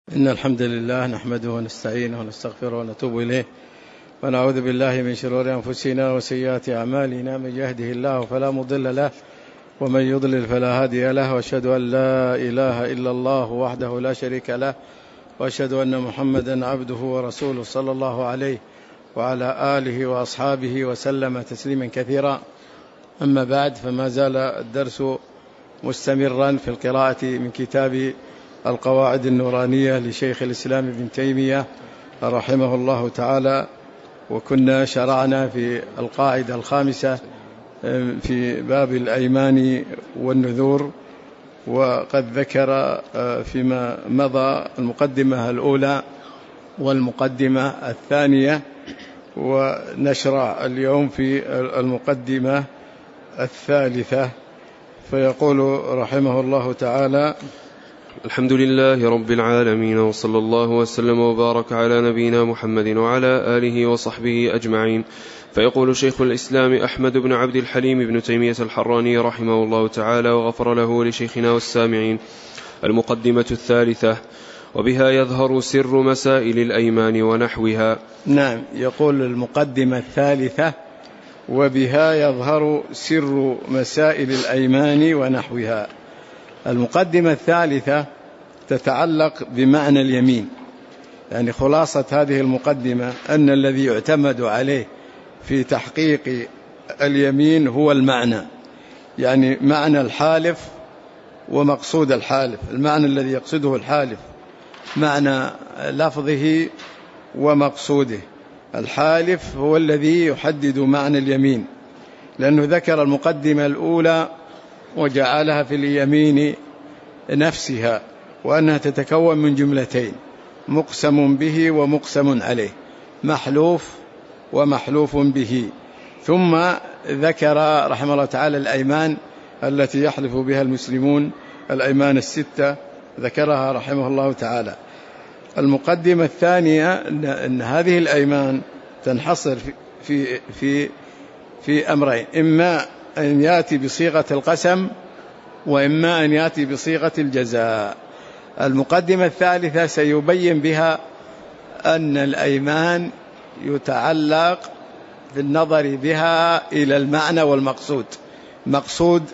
إن الحمد لله نحمده ونستعينه ونستغفره ونتوب إليه ونعوذ بالله من شرور أنفسنا وسيئات أعمالنا. من يهده الله فلا مضل له ومن يضلل فلا هادي له، وأشهد أن لا إله إلا الله وحده لا شريك له، وأشهد أن محمدا عبده ورسوله صلى الله عليه وعلى آله وأصحابه وسلم تسليما كثيرا. أما بعد، فما زال الدرس مستمرا في القراءة من كتاب القواعد النورانية لشيخ الإسلام ابن تيمية رحمه الله تعالى، وكنا شرعنا في القاعدة الخامسة في باب الأيمان والنذور، وقد ذكر فيما مضى المقدمة الأولى والمقدمة الثانية، ونشرع اليوم في المقدمة الثالثة. فيقول رحمه الله تعالى: الحمد لله رب العالمين، وصلى الله وسلم وبارك على نبينا محمد وعلى آله وصحبه أجمعين. فيقول شيخ الإسلام أحمد بن عبد الحليم بن تيمية الحراني رحمه الله تعالى وغفر له لشيخنا والسامعين: المقدمة الثالثة، وبها يظهر سر مسائل الأيمان ونحوها. نعم، يقول المقدمة الثالثة: وبها يظهر سر مسائل الأيمان ونحوها. المقدمة الثالثة تتعلق بمعنى اليمين، يعني خلاصة هذه المقدمة أن الذي يعتمد عليه في تحقيق اليمين هو المعنى، يعني معنى الحالف ومقصود الحالف، المعنى الذي يقصده الحالف، معنى لفظه ومقصوده. الحالف هو الذي يحدد معنى اليمين، لأنه ذكر المقدمة الأولى وجعلها في اليمين نفسها، وأنها تتكون من جملتين: مقسم به ومقسم عليه، محلوف ومحلوف به. ثم ذكر رحمه الله تعالى الأيمان التي يحلف بها المسلمون، الأيمان الستة ذكرها رحمه الله تعالى. المقدمة الثانية أن هذه الأيمان تنحصر في أمرين: إما أن يأتي بصيغة القسم، وإما أن يأتي بصيغة الجزاء. المقدمة الثالثة سيبين بها أن الأيمان يتعلق بالنظر بها إلى المعنى والمقصود، مقصود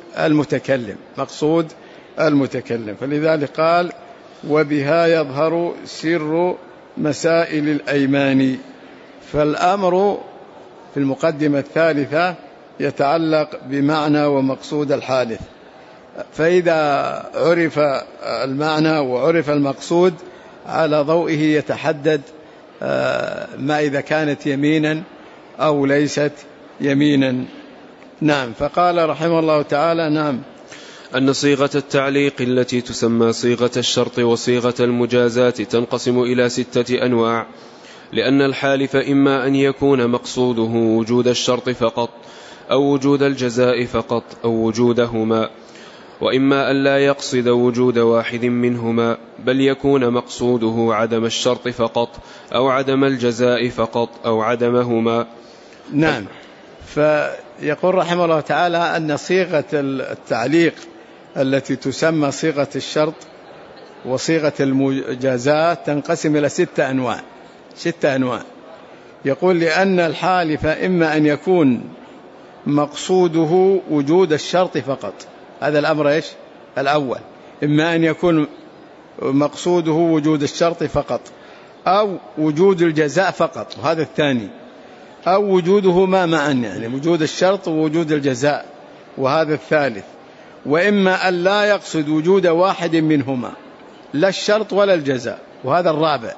المتكلم. فلذلك قال: وبها يظهر سر مسائل الأيمان. فالأمر في المقدمة الثالثة يتعلق بمعنى ومقصود الحالف، فإذا عرف المعنى وعرف المقصود على ضوئه يتحدد ما إذا كانت يمينا أو ليست يمينا. نعم. فقال رحمه الله تعالى: نعم، أن صيغة التعليق التي تسمى صيغة الشرط وصيغة المجازات تنقسم إلى 6 أنواع، لأن الحالف إما أن يكون مقصوده وجود الشرط فقط، أو وجود الجزاء فقط، أو وجودهما، وإما أن لا يقصد وجود واحد منهما، بل يكون مقصوده عدم الشرط فقط، أو عدم الجزاء فقط، أو عدمهما. نعم. فيقول رحمه الله تعالى أن صيغة التعليق التي تسمى صيغة الشرط وصيغة المجازات تنقسم إلى 6 أنواع. يقول: لأن الحالف إما أن يكون مقصوده وجود الشرط فقط، هذا الأمر الأول، إما أن يكون مقصوده وجود الشرط فقط، أو وجود الجزاء فقط، وهذا الثاني، أو وجودهما معا، يعني وجود الشرط ووجود الجزاء، وهذا الثالث. وإما أن لا يقصد وجود واحد منهما، لا الشرط ولا الجزاء، وهذا الرابع.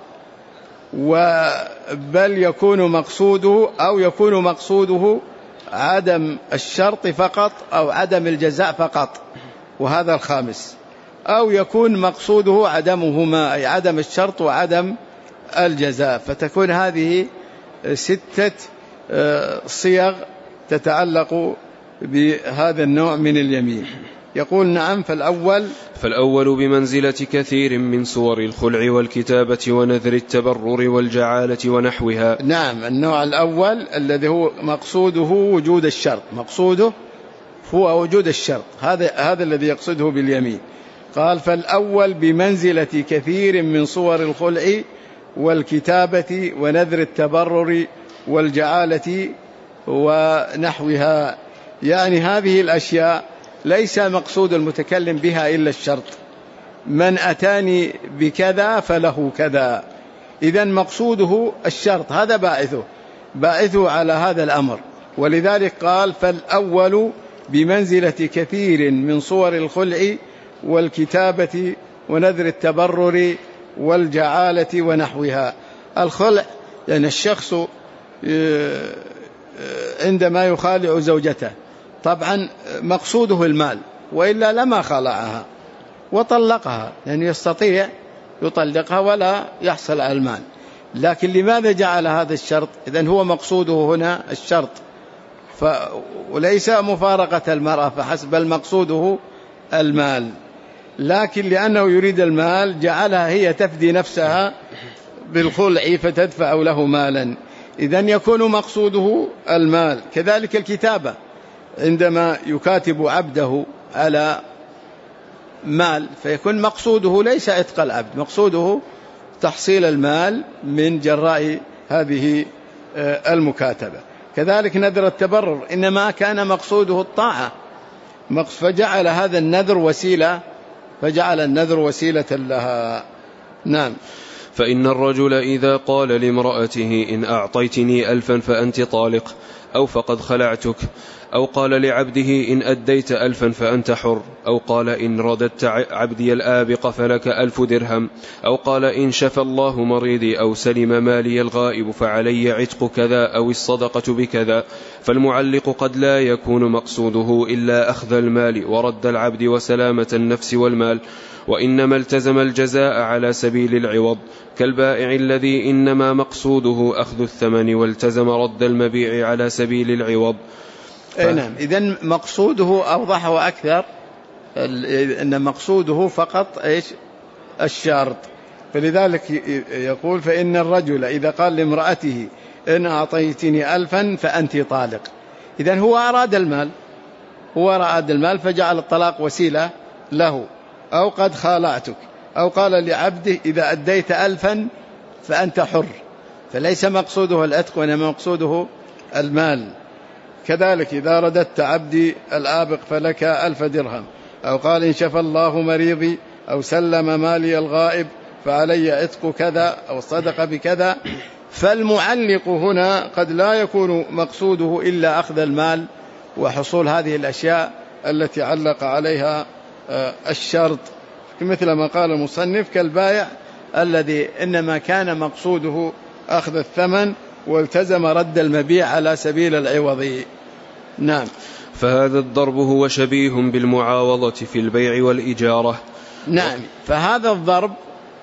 بل يكون مقصوده أو يكون مقصوده عدم الشرط فقط أو عدم الجزاء فقط، وهذا الخامس. أو يكون مقصوده عدمهما، أي عدم الشرط وعدم الجزاء. فتكون هذه 6 صيغ تتعلق بهذا النوع من اليمين. يقول: نعم. فالأول بمنزلة كثير من صور الخلع والكتابة ونذر التبرر والجعالة ونحوها. نعم، النوع الأول الذي هو مقصوده وجود الشرط، مقصوده هو وجود الشرط، هذا الذي يقصده باليمين. قال فالأول بمنزلة كثير من صور الخلع والكتابة ونذر التبرر والجعالة ونحوها. يعني هذه الأشياء ليس مقصود المتكلم بها إلا الشرط، من أتاني بكذا فله كذا، إذن مقصوده الشرط، هذا باعثه على هذا الأمر. ولذلك قال فالأول بمنزلة كثير من صور الخلع والكتابة ونذر التبرر والجعالة ونحوها. الخلع يعني الشخص عندما يخالع زوجته طبعا مقصوده المال، وإلا لما خلعها وطلقها، يعني يستطيع يطلقها ولا يحصل على المال، لكن لماذا جعل هذا الشرط؟ إذن هو مقصوده هنا الشرط، وليس مفارقة المرأة فحسب، بل مقصوده المال، لكن لأنه يريد المال جعلها هي تفدي نفسها بالخلع فتدفع له مالا، إذن يكون مقصوده المال. كذلك الكتابة، عندما يكاتب عبده على مال فيكون مقصوده ليس عتق العبد، مقصوده تحصيل المال من جراء هذه المكاتبة. كذلك نذر التبرر إنما كان مقصوده الطاعة، فجعل هذا النذر وسيلة لها. نعم. فإن الرجل إذا قال لامرأته إن أعطيتني 1000 فأنت طالق، أو فقد خلعتك، أو قال لعبده إن أديت 1000 فأنت حر، أو قال إن رددت عبدي الآبق فلك 1000 درهم، أو قال إن شفى الله مريضي أو سلم مالي الغائب فعلي عتق كذا أو الصدقة بكذا، فالمعلق قد لا يكون مقصوده إلا أخذ المال ورد العبد وسلامة النفس والمال، وإنما التزم الجزاء على سبيل العوض، كالبائع الذي إنما مقصوده أخذ الثمن والتزم رد المبيع على سبيل العوض. نعم. إذن مقصوده أوضح وأكثر، إن مقصوده فقط إيش؟ الشرط. فلذلك يقول فإن الرجل إذا قال لامرأته إن أعطيتني 1000 فأنت طالق، إذن هو أراد المال فجعل الطلاق وسيلة له، أو قد خالعتك، أو قال لعبده إذا أديت 1000 فأنت حر، فليس مقصوده العتق وإنما مقصوده المال. كذلك إذا رددت عبدي الآبق فلك 1000 درهم، أو قال إن شفى الله مريضي أو سلم مالي الغائب فعلي عتق كذا أو الصدقة بكذا، فالمعلق هنا قد لا يكون مقصوده إلا أخذ المال وحصول هذه الأشياء التي علق عليها الشرط، مثل ما قال المصنف كالبائع الذي إنما كان مقصوده أخذ الثمن والتزم رد المبيع على سبيل العوض. نعم. فهذا الضرب هو شبيه بالمعاوضة في البيع والإجارة. نعم. فهذا الضرب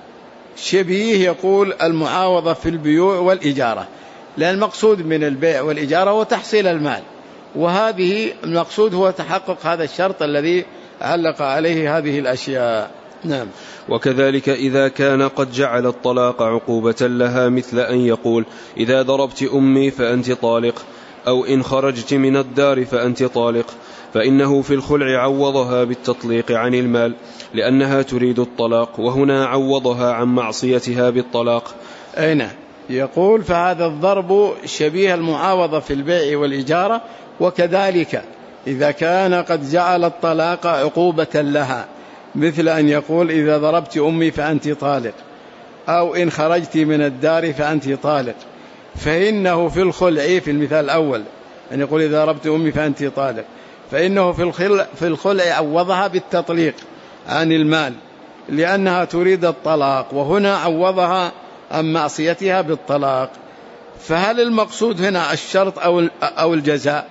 شبيه يقول المعاوضة في البيوع والإجارة، لأن المقصود من البيع والإجارة هو تحصيل المال، وهذه المقصود هو تحقق هذا الشرط الذي علق عليه هذه الأشياء. نعم. وكذلك إذا كان قد جعل الطلاق عقوبة لها، مثل أن يقول إذا ضربت أمي فأنت طالق، أو إن خرجت من الدار فأنت طالق، فإنه في الخلع عوضها بالتطليق عن المال لأنها تريد الطلاق، وهنا عوضها عن معصيتها بالطلاق. أين يقول فهذا الضرب شبيه المعاوضة في البيع والإجارة. وكذلك إذا كان قد جعل الطلاق عقوبة لها، مثل أن يقول إذا ضربت أمي فأنت طالق، أو إن خرجت من الدار فأنت طالق، فإنه في الخلع في المثال الأول أن يقول إذا ضربت أمي فأنت طالق، فإنه في الخلع عوضها بالتطليق عن المال لأنها تريد الطلاق، وهنا عوضها عن معصيتها بالطلاق. فهل المقصود هنا الشرط أو الجزاء؟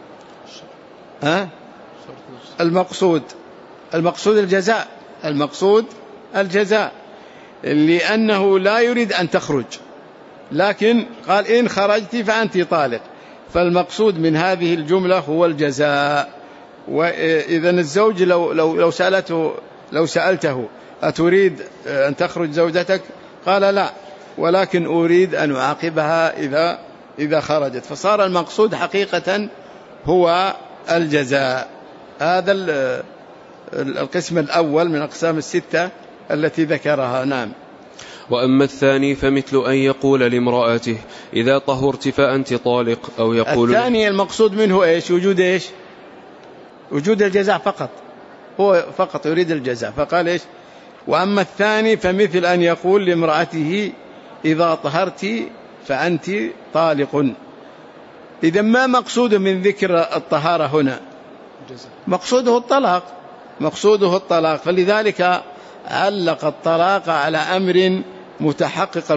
المقصود الجزاء، لأنه لا يريد أن تخرج، لكن قال إن خرجت فأنت طالق، فالمقصود من هذه الجملة هو الجزاء. وإذا الزوج لو سألته أتريد أن تخرج زوجتك؟ قال لا، ولكن أريد أن أعاقبها إذا خرجت، فصار المقصود حقيقة هو الجزاء. هذا القسم الأول من أقسام الستة التي ذكرها. نعم. وأما الثاني فمثل أن يقول لامرأته إذا طهرت فأنت طالق، أو يقول الثاني المقصود منه إيش؟ وجود الجزاء فقط، هو فقط يريد الجزاء، فقال إيش؟ وأما الثاني فمثل أن يقول لامرأته إذا طهرت فأنت طالق. إذا ما مقصود من ذكر الطهارة هنا؟ مقصوده الطلاق، فلذلك علق الطلاق على أمر متحقق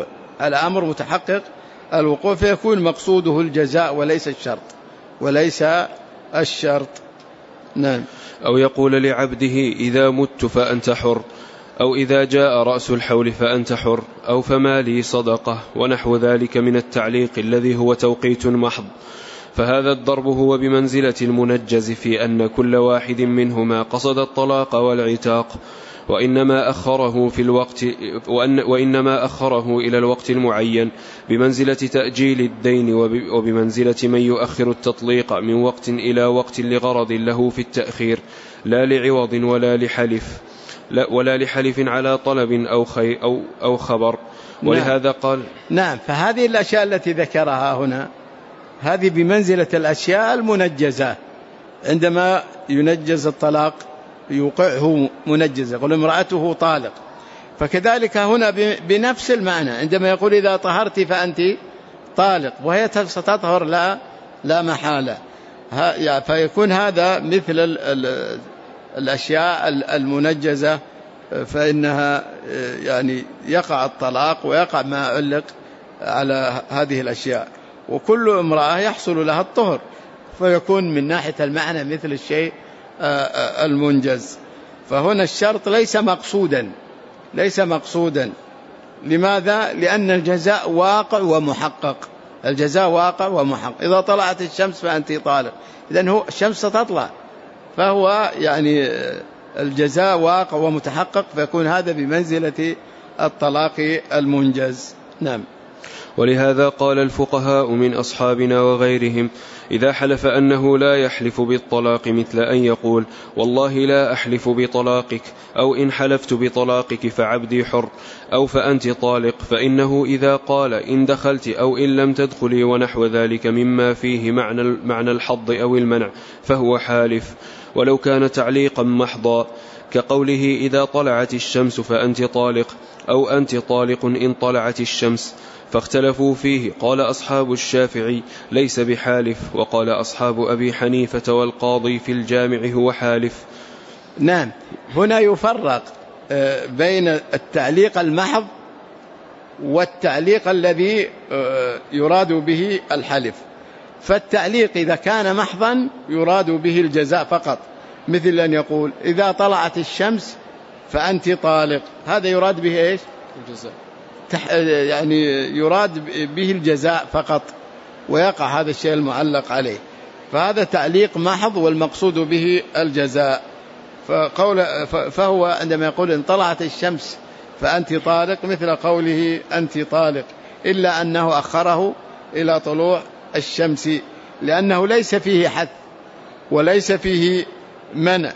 الوقوع، فيكون مقصوده الجزاء وليس الشرط. نعم. أو يقول لعبده إذا مت فأنت حر، أو إذا جاء رأس الحول فأنت حر، أو فما لي صدقة، ونحو ذلك من التعليق الذي هو توقيت محض. فهذا الضرب هو بمنزلة المنجز في أن كل واحد منهما قصد الطلاق والعتاق، وإنما أخره إلى الوقت المعين بمنزلة تأجيل الدين، وبمنزلة من يؤخر التطليق من وقت إلى وقت لغرض له في التأخير، لا لعوض ولا لحلف على طلب أو خبر. ولهذا قال نعم. فهذه الأشياء التي ذكرها هنا هذه بمنزلة الأشياء المنجزة، عندما ينجز الطلاق يوقعه منجز، يقول امرأته طالق، فكذلك هنا بنفس المعنى عندما يقول إذا طهرت فأنت طالق، وهي ستطهر لا محالة، فيكون هذا مثل الأشياء المنجزة، فإنها يعني يقع الطلاق ويقع ما علق على هذه الأشياء، وكل امرأة يحصل لها الطهر، فيكون من ناحية المعنى مثل الشيء المنجز. فهنا الشرط ليس مقصودا. لماذا؟ لأن الجزاء واقع ومحقق. إذا طلعت الشمس فأنت طالق، إذن هو الشمس ستطلع، فهو يعني الجزاء واقع ومتحقق، فيكون هذا بمنزلة الطلاق المنجز. نعم. ولهذا قال الفقهاء من أصحابنا وغيرهم إذا حلف أنه لا يحلف بالطلاق مثل أن يقول والله لا أحلف بطلاقك، أو إن حلفت بطلاقك فعبدي حر، أو فأنت طالق، فإنه إذا قال إن دخلت أو إن لم تدخلي ونحو ذلك مما فيه معنى الحظ أو المنع فهو حالف، ولو كان تعليقا محضا كقوله إذا طلعت الشمس فأنت طالق، أو أنت طالق إن طلعت الشمس. فاختلفوا فيه، قال أصحاب الشافعي ليس بحالف، وقال أصحاب أبي حنيفة والقاضي في الجامع هو حالف. نعم. هنا يفرق بين التعليق المحض والتعليق الذي يراد به الحلف. فالتعليق إذا كان محضا يراد به الجزاء فقط، مثل أن يقول إذا طلعت الشمس فأنت طالق، هذا يراد به إيش؟ الجزاء، يعني يراد به الجزاء فقط، ويقع هذا الشيء المعلق عليه، فهذا تعليق محض والمقصود به الجزاء. فهو عندما يقول إن طلعت الشمس فأنت طالق مثل قوله أنت طالق، إلا أنه أخره إلى طلوع الشمس، لأنه ليس فيه حث وليس فيه منع،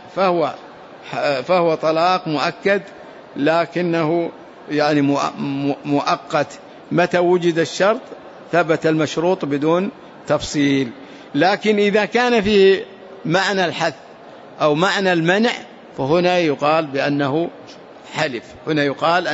فهو طلاق مؤكد، لكنه يعني مؤقت، متى وجد الشرط ثبت المشروط بدون تفصيل. لكن إذا كان فيه معنى الحث أو معنى المنع فهنا يقال بأنه حلف، هنا يقال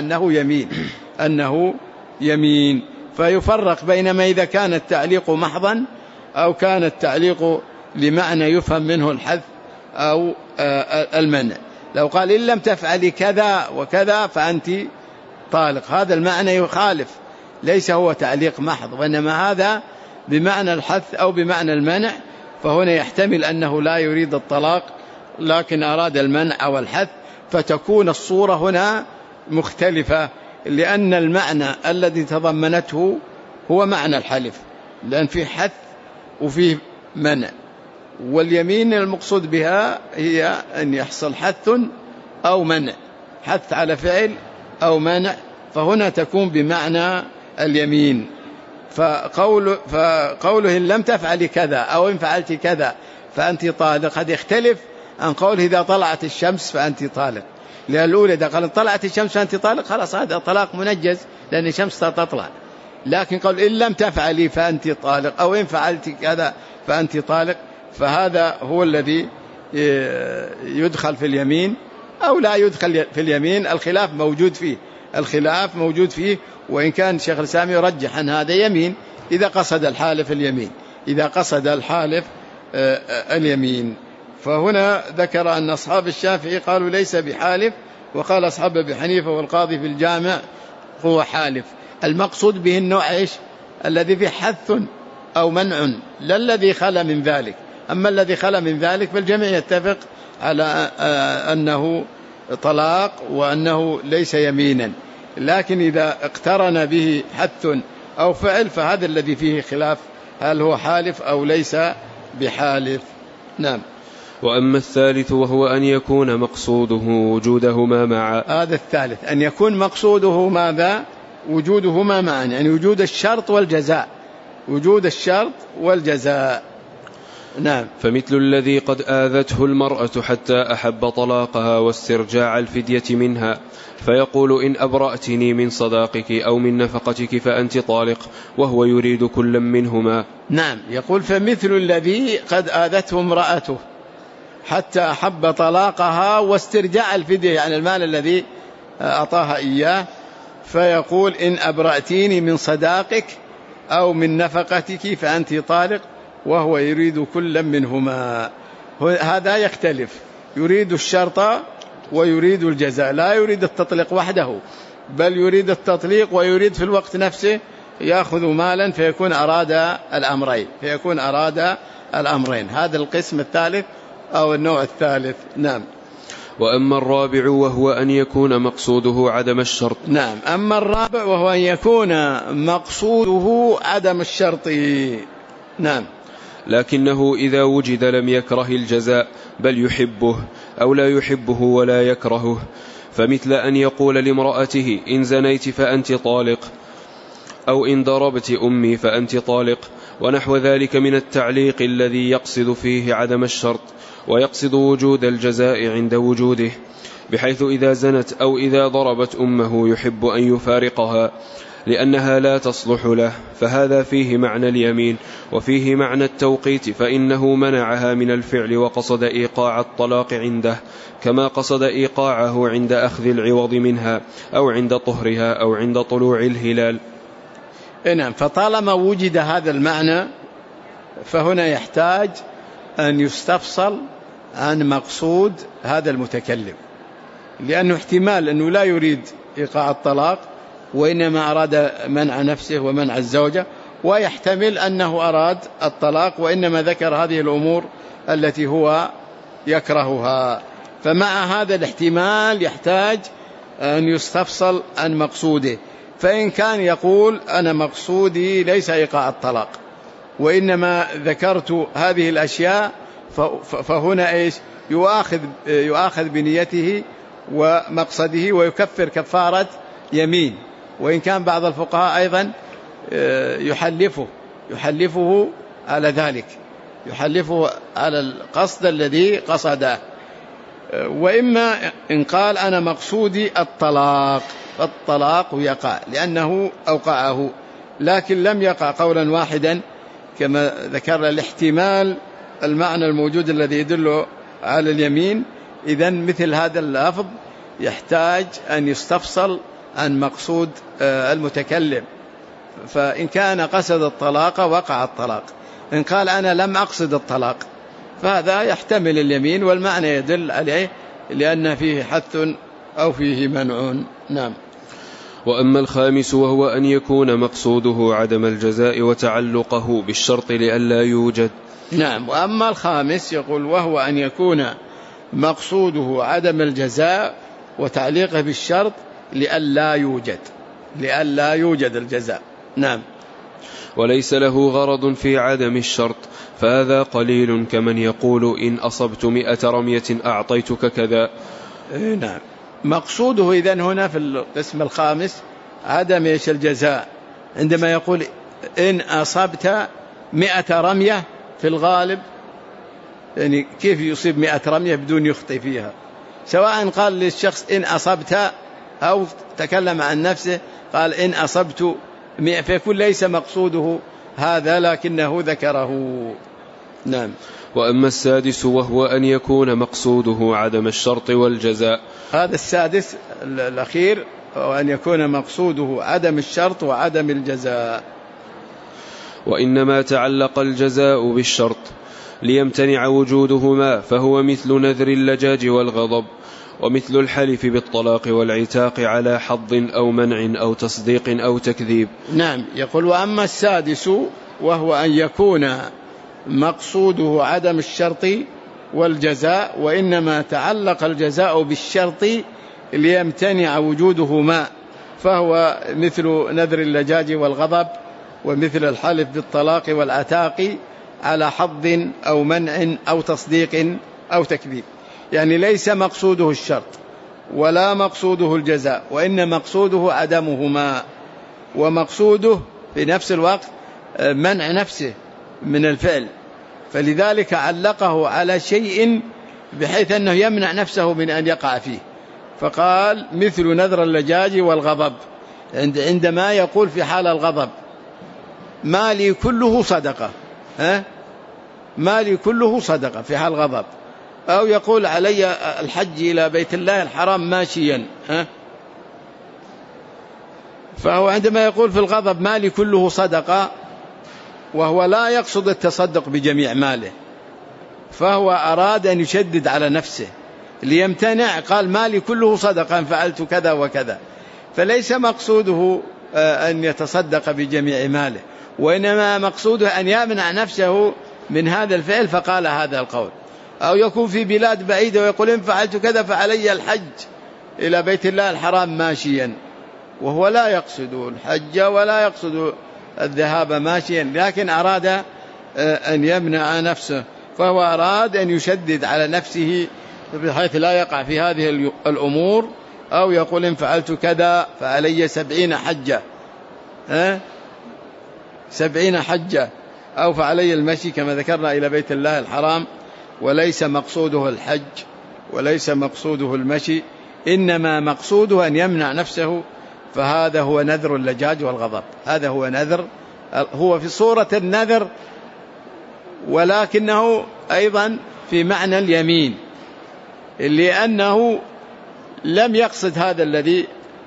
أنه يمين. فيفرق بين ما إذا كان التعليق محضا أو كان التعليق لمعنى يفهم منه الحث أو المنع. لو قال إن لم تفعلي كذا وكذا فأنت طالق، هذا المعنى يخالف، ليس هو تعليق محض، وإنما هذا بمعنى الحث أو بمعنى المنع، فهنا يحتمل أنه لا يريد الطلاق لكن أراد المنع أو الحث، فتكون الصورة هنا مختلفة، لأن المعنى الذي تضمنته هو معنى الحلف، لأن فيه حث وفيه منع، واليمين المقصود بها هي أن يحصل حث أو منع، حث على فعل أو منع، فهنا تكون بمعنى اليمين. فقوله إن لم تفعل كذا أو إن فعلت كذا فأنت طالق قد يختلف عن قوله إذا طلعت الشمس فأنت طالق، لأن الأولى إذا قال طلعت الشمس فأنت طالق خلاص هذا طلاق منجز لأن الشمس تطلع، لكن قال إن لم تفعلي فأنت طالق أو إن فعلت كذا فأنت طالق، فهذا هو الذي يدخل في اليمين أو لا يدخل في اليمين. الخلاف موجود فيه، وإن كان شيخ الإسلام يرجح أن هذا يمين إذا قصد الحالف اليمين، إذا قصد الحالف اليمين. فهنا ذكر أن أصحاب الشافعي قالوا ليس بحالف، وقال أصحاب أبي حنيفة والقاضي في الجامع هو حالف. المقصود به النوع إيش؟ الذي فيه حث أو منع، لا الذي خلا من ذلك. أما الذي خلا من ذلك فالجميع يتفق على أنه طلاق وأنه ليس يمينا، لكن إذا اقترن به حث أو فعل فهذا الذي فيه خلاف هل هو حالف أو ليس بحالف. نعم. وأما الثالث وهو أن يكون مقصوده وجودهما معا. هذا الثالث أن يكون مقصوده ماذا؟ وجودهما معا، يعني وجود الشرط والجزاء، وجود الشرط والجزاء. نعم. فمثل الذي قد آذته المرأة حتى أحب طلاقها واسترجاع الفدية منها، فيقول إن أبرأتني من صداقك أو من نفقتك فأنت طالق، وهو يريد كلا منهما. نعم. يقول فمثل الذي قد آذته امرأته حتى أحب طلاقها واسترجاع الفدية، يعني المال الذي أعطاها إياه، فيقول إن أبرأتيني من صداقك أو من نفقتك فأنت طالق، وهو يريد كلا منهما. هذا يختلف، يريد الشرط ويريد الجزاء، لا يريد التطليق وحده، بل يريد التطليق ويريد في الوقت نفسه يأخذ مالا، فيكون أراد الأمرين. هذا القسم الثالث أو النوع الثالث. نعم. وأما الرابع وهو أن يكون مقصوده عدم الشرط. نعم. أما الرابع وهو أن يكون مقصوده عدم الشرط. نعم. لكنه إذا وجد لم يكره الجزاء بل يحبه أو لا يحبه ولا يكرهه، فمثل أن يقول لامرأته إن زنيت فأنت طالق، أو إن ضربت أمي فأنت طالق، ونحو ذلك من التعليق الذي يقصد فيه عدم الشرط ويقصد وجود الجزاء عند وجوده، بحيث إذا زنت أو إذا ضربت أمه يحب أن يفارقها لأنها لا تصلح له، فهذا فيه معنى اليمين وفيه معنى التوقيت، فإنه منعها من الفعل وقصد إيقاع الطلاق عنده، كما قصد إيقاعه عند أخذ العوض منها أو عند طهرها أو عند طلوع الهلال. نعم. فطالما وجد هذا المعنى فهنا يحتاج أن يستفصل عن مقصود هذا المتكلم، لأنه احتمال أنه لا يريد إيقاع الطلاق وإنما أراد منع نفسه ومنع الزوجة، ويحتمل أنه أراد الطلاق وإنما ذكر هذه الأمور التي هو يكرهها. فمع هذا الاحتمال يحتاج أن يستفصل عن مقصوده. فإن كان يقول أنا مقصودي ليس إيقاع الطلاق وإنما ذكرت هذه الأشياء، فهنا إيش؟ يؤاخذ بنيته ومقصده ويكفر كفارة يمين. وإن كان بعض الفقهاء أيضا يحلفه على ذلك، يحلفه على القصد الذي قصده. وإما إن قال أنا مقصودي الطلاق، فالطلاق يقع لأنه أوقعه، لكن لم يقع قولا واحدا كما ذكر الاحتمال المعنى الموجود الذي يدل على اليمين. إذن مثل هذا اللفظ يحتاج أن يستفصل عن مقصود المتكلم، فإن كان قصد الطلاق وقع الطلاق، إن قال أنا لم أقصد الطلاق فهذا يحتمل اليمين والمعنى يدل عليه لأن فيه حث أو فيه منع. نعم. وأما الخامس وهو أن يكون مقصوده عدم الجزاء وتعلقه بالشرط لئلا يوجد. نعم. وأما الخامس يقول وهو أن يكون مقصوده عدم الجزاء وتعليقه بالشرط لئلا يوجد الجزاء. نعم. وليس له غرض في عدم الشرط، فهذا قليل كمن يقول إن أصبت 100 رمية أعطيتك كذا. نعم. مقصوده إذن هنا في القسم الخامس عدم الجزاء، عندما يقول إن أصبت 100 رمية في الغالب يعني كيف يصيب 100 رمية بدون يخطئ فيها؟ سواء قال للشخص إن أصبت أو تكلم عن نفسه قال إن أصبت 100، فيكون ليس مقصوده هذا لكنه ذكره. نعم. وأما السادس وهو أن يكون مقصوده عدم الشرط والجزاء. هذا السادس الأخير، وأن يكون مقصوده عدم الشرط وعدم الجزاء. وإنما تعلق الجزاء بالشرط ليمتنع وجودهما، فهو مثل نذر اللجاج والغضب، ومثل الحلف بالطلاق والعتاق على حظ أو منع أو تصديق أو تكذيب. نعم. يقول وأما السادس وهو أن يكون مقصوده عدم الشرط والجزاء، وإنما تعلق الجزاء بالشرط ليمتنع وجودهما، فهو مثل نذر اللجاج والغضب، ومثل الحلف بالطلاق والعتاق على حظ أو منع أو تصديق أو تكذيب. يعني ليس مقصوده الشرط ولا مقصوده الجزاء، وإن مقصوده عدمهما، ومقصوده في نفس الوقت منع نفسه من الفعل، فلذلك علقه على شيء بحيث أنه يمنع نفسه من أن يقع فيه، فقال مثل نذر اللجاج والغضب، عندما يقول في حال الغضب مالي كله صدقة، مالي كله صدقة في حال الغضب، أو يقول علي الحج إلى بيت الله الحرام ماشيا، فهو عندما يقول في الغضب مالي كله صدقة وهو لا يقصد التصدق بجميع ماله، فهو أراد أن يشدد على نفسه ليمتنع، قال مالي كله صدقة فعلت كذا وكذا، فليس مقصوده أن يتصدق بجميع ماله، وإنما مقصوده أن يمنع نفسه من هذا الفعل، فقال هذا القول. أو يكون في بلاد بعيدة ويقول إن فعلت كذا فعلي الحج إلى بيت الله الحرام ماشيا، وهو لا يقصد الحج ولا يقصد الذهاب ماشيا، لكن أراد أن يمنع نفسه، فهو أراد أن يشدد على نفسه بحيث لا يقع في هذه الأمور. أو يقول إن فعلت كذا فعلي 70 حجة، 70 حجة، أو فعلي المشي كما ذكرنا إلى بيت الله الحرام، وليس مقصوده الحج وليس مقصوده المشي، إنما مقصوده أن يمنع نفسه، فهذا هو نذر اللجاج والغضب. هذا هو نذر، هو في صورة النذر ولكنه أيضا في معنى اليمين، لأنه لم يقصد هذا الذي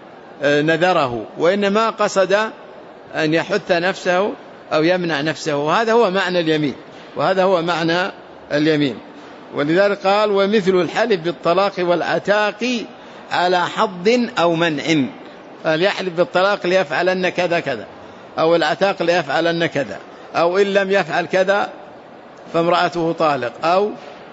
نذره، وإنما قصد أن يحث نفسه أو يمنع نفسه، وهذا هو معنى اليمين، وهذا هو معنى اليمين. ولذلك قال ومثل الحلف بالطلاق والعتاق على حظ أو منع، قال يحلف بالطلاق ليفعلن كذا كذا، أو العتاق ليفعلن كذا، أو إن لم يفعل كذا فامرأته طالق، أو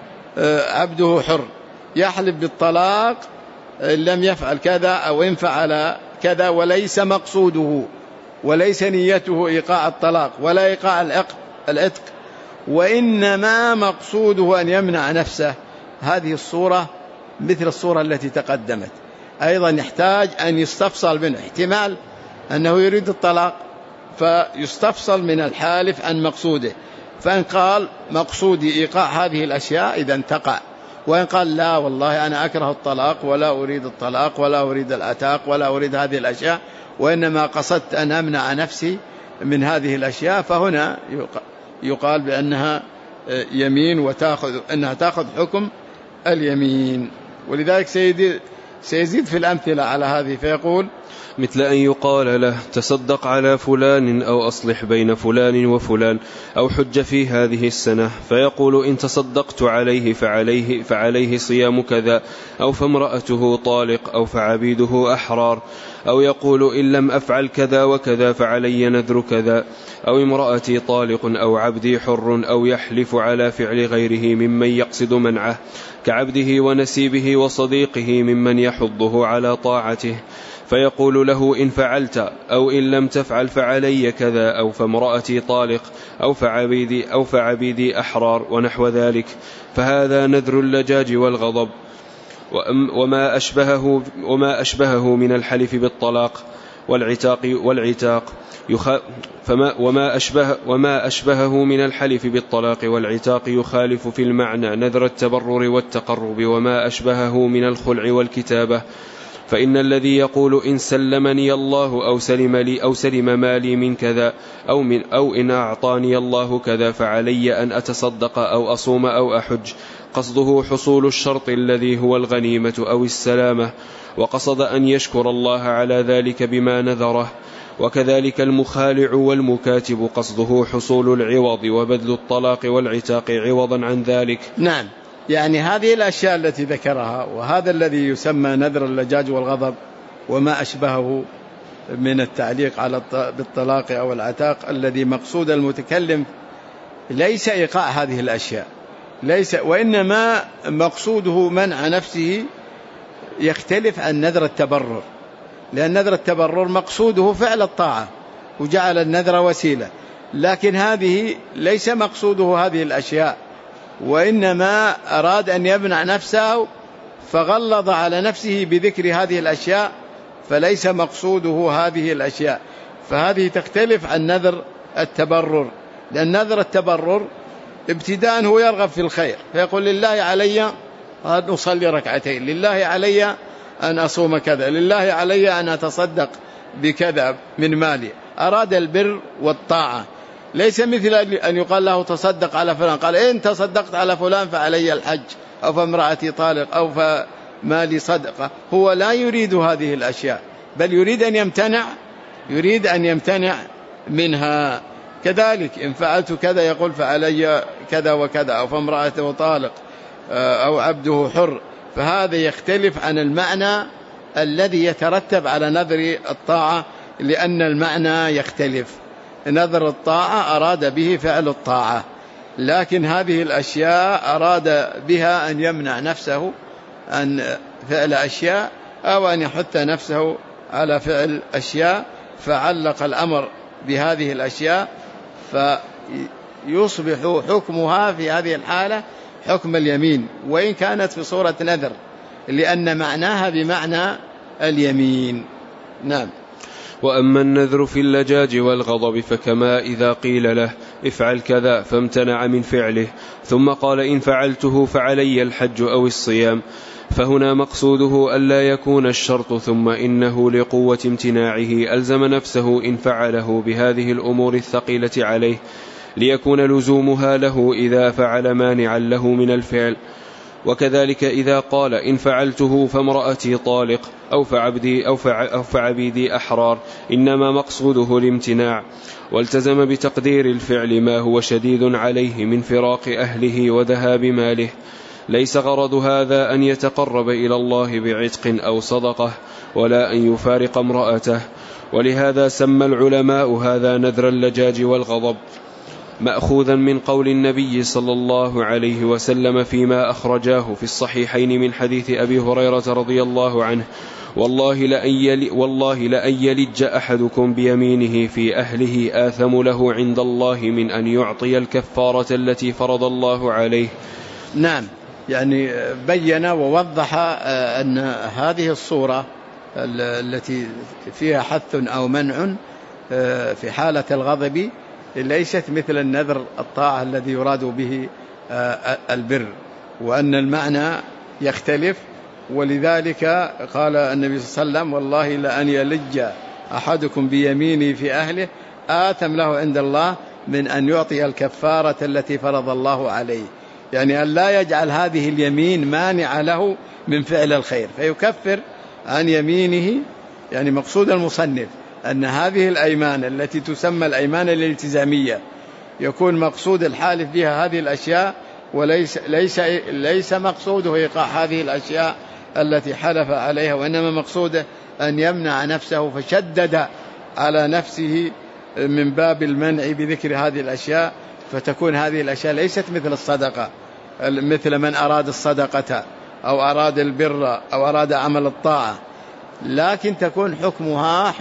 عبده حر، يحلف بالطلاق إن لم يفعل كذا أو إن فعل كذا، وليس مقصوده وليس نيته إيقاع الطلاق ولا إيقاع العتق، وإنما مقصوده أن يمنع نفسه. هذه الصورة مثل الصورة التي تقدمت، أيضا يحتاج أن يستفصل منه، احتمال أنه يريد الطلاق فيستفصل من الحالف عن مقصوده، فإن قال مقصودي إيقاع هذه الأشياء إذا تقع، وإن قال لا والله أنا أكره الطلاق ولا أريد الطلاق ولا أريد العتاق ولا أريد هذه الأشياء، وإنما قصدت أن أمنع نفسي من هذه الأشياء، فهنا يقال بأنها يمين أنها تأخذ حكم اليمين. ولذلك سيزيد في الأمثلة على هذه فيقول مثل أن يقال له تصدق على فلان أو أصلح بين فلان وفلان أو حج في هذه السنة، فيقول إن تصدقت عليه فعليه صيام كذا، أو فامرأته طالق، أو فعبيده أحرار، أو يقول إن لم أفعل كذا وكذا فعلي نذر كذا، أو امرأتي طالق أو عبدي حر، أو يحلف على فعل غيره ممن يقصد منعه كعبده ونسيبه وصديقه ممن يحضه على طاعته، فيقول له إن فعلت أو إن لم تفعل فعلي كذا، أو فامرأتي طالق، أو فعبيدي أحرار، ونحو ذلك، فهذا نذر اللجاج والغضب. وما أشبهه من الحلف بالطلاق والعتاق وما أشبهه من الحلف بالطلاق والعتاق يخالف في المعنى نذر التبرر والتقرب وما أشبهه من الخلع والكتابة. فإن الذي يقول إن سلمني الله أو سلم مالي من كذا أو إن أعطاني الله كذا فعلي أن أتصدق أو أصوم أو أحج، قصده حصول الشرط الذي هو الغنيمة أو السلامة، وقصد أن يشكر الله على ذلك بما نذره. وكذلك المخالع والمكاتب قصده حصول العوض وبذل الطلاق والعتاق عوضا عن ذلك. نعم، يعني هذه الأشياء التي ذكرها وهذا الذي يسمى نذر اللجاج والغضب وما أشبهه من التعليق على بالطلاق أو العتاق، الذي مقصود المتكلم ليس إيقاع هذه الأشياء، وإنما مقصوده منع نفسه، يختلف عن نذر التبرر، لأن نذر التبرر مقصوده فعل الطاعة وجعل النذر وسيلة، لكن هذه ليس مقصوده هذه الأشياء، وإنما أراد أن يمنع نفسه فغلظ على نفسه بذكر هذه الأشياء، فليس مقصوده هذه الأشياء. فهذه تختلف عن نذر التبرر، لأن نذر التبرر ابتداء هو يرغب في الخير، فيقول لله علي أن أصلي ركعتين، لله علي أن أصوم كذا، لله علي أن أتصدق بكذا من مالي، أراد البر والطاعة. ليس مثل أن يقال له تصدق على فلان، قال إن تصدقت على فلان فعلي الحج أو فامرأتي طالق أو فمالي صدقة. هو لا يريد هذه الأشياء، بل يريد أن يمتنع منها. كذلك إن فعلت كذا يقول فعلي كذا وكذا، أو فامرأته طالق أو عبده حر. فهذا يختلف عن المعنى الذي يترتب على نذر الطاعة، لأن المعنى يختلف. نذر الطاعة أراد به فعل الطاعة، لكن هذه الأشياء أراد بها أن يمنع نفسه عن فعل أشياء أو أن يحث نفسه على فعل أشياء، فعلق الأمر بهذه الأشياء، فيصبح حكمها في هذه الحالة حكم اليمين، وإن كانت في صورة نذر، لأن معناها بمعنى اليمين. نعم. وأما النذر في اللجاج والغضب فكما إذا قيل له افعل كذا فامتنع من فعله ثم قال إن فعلته فعلي الحج أو الصيام، فهنا مقصوده ألا يكون الشرط ثم إنه لقوة امتناعه ألزم نفسه إن فعله بهذه الأمور الثقيلة عليه، ليكون لزومها له إذا فعل مانعا له من الفعل. وكذلك إذا قال إن فعلته فامرأتي طالق أو فعبيدي أحرار، إنما مقصوده الامتناع، والتزم بتقدير الفعل ما هو شديد عليه من فراق أهله وذهاب ماله. ليس غرض هذا أن يتقرب إلى الله بعتق أو صدقة، ولا أن يفارق امرأته. ولهذا سمى العلماء هذا نذر اللجاج والغضب، مأخوذا من قول النبي صلى الله عليه وسلم فيما أخرجاه في الصحيحين من حديث أبي هريرة رضي الله عنه: والله لأن يلج أحدكم بيمينه في أهله آثم له عند الله من أن يعطي الكفارة التي فرض الله عليه. نعم، يعني بين ووضح أن هذه الصورة التي فيها حث أو منع في حالة الغضب ليست مثل النذر الطاعة الذي يراد به البر، وأن المعنى يختلف. ولذلك قال النبي صلى الله عليه وسلم: والله لأن يلج أحدكم بيمينه في أهله آثم له عند الله من أن يعطي الكفارة التي فرض الله عليه، يعني أن لا يجعل هذه اليمين مانع له من فعل الخير فيكفر عن يمينه. يعني مقصود المصنف أن هذه الأيمان التي تسمى الأيمان الالتزامية يكون مقصود الحالف بها هذه الأشياء، وليس مقصوده إيقاع هذه الأشياء التي حلف عليها، وإنما مقصوده أن يمنع نفسه، فشدد على نفسه من باب المنع بذكر هذه الأشياء، فتكون هذه الأشياء ليست مثل الصدقة، مثل من أراد الصدقة أو أراد البر أو أراد عمل الطاعة، لكن تكون حكمها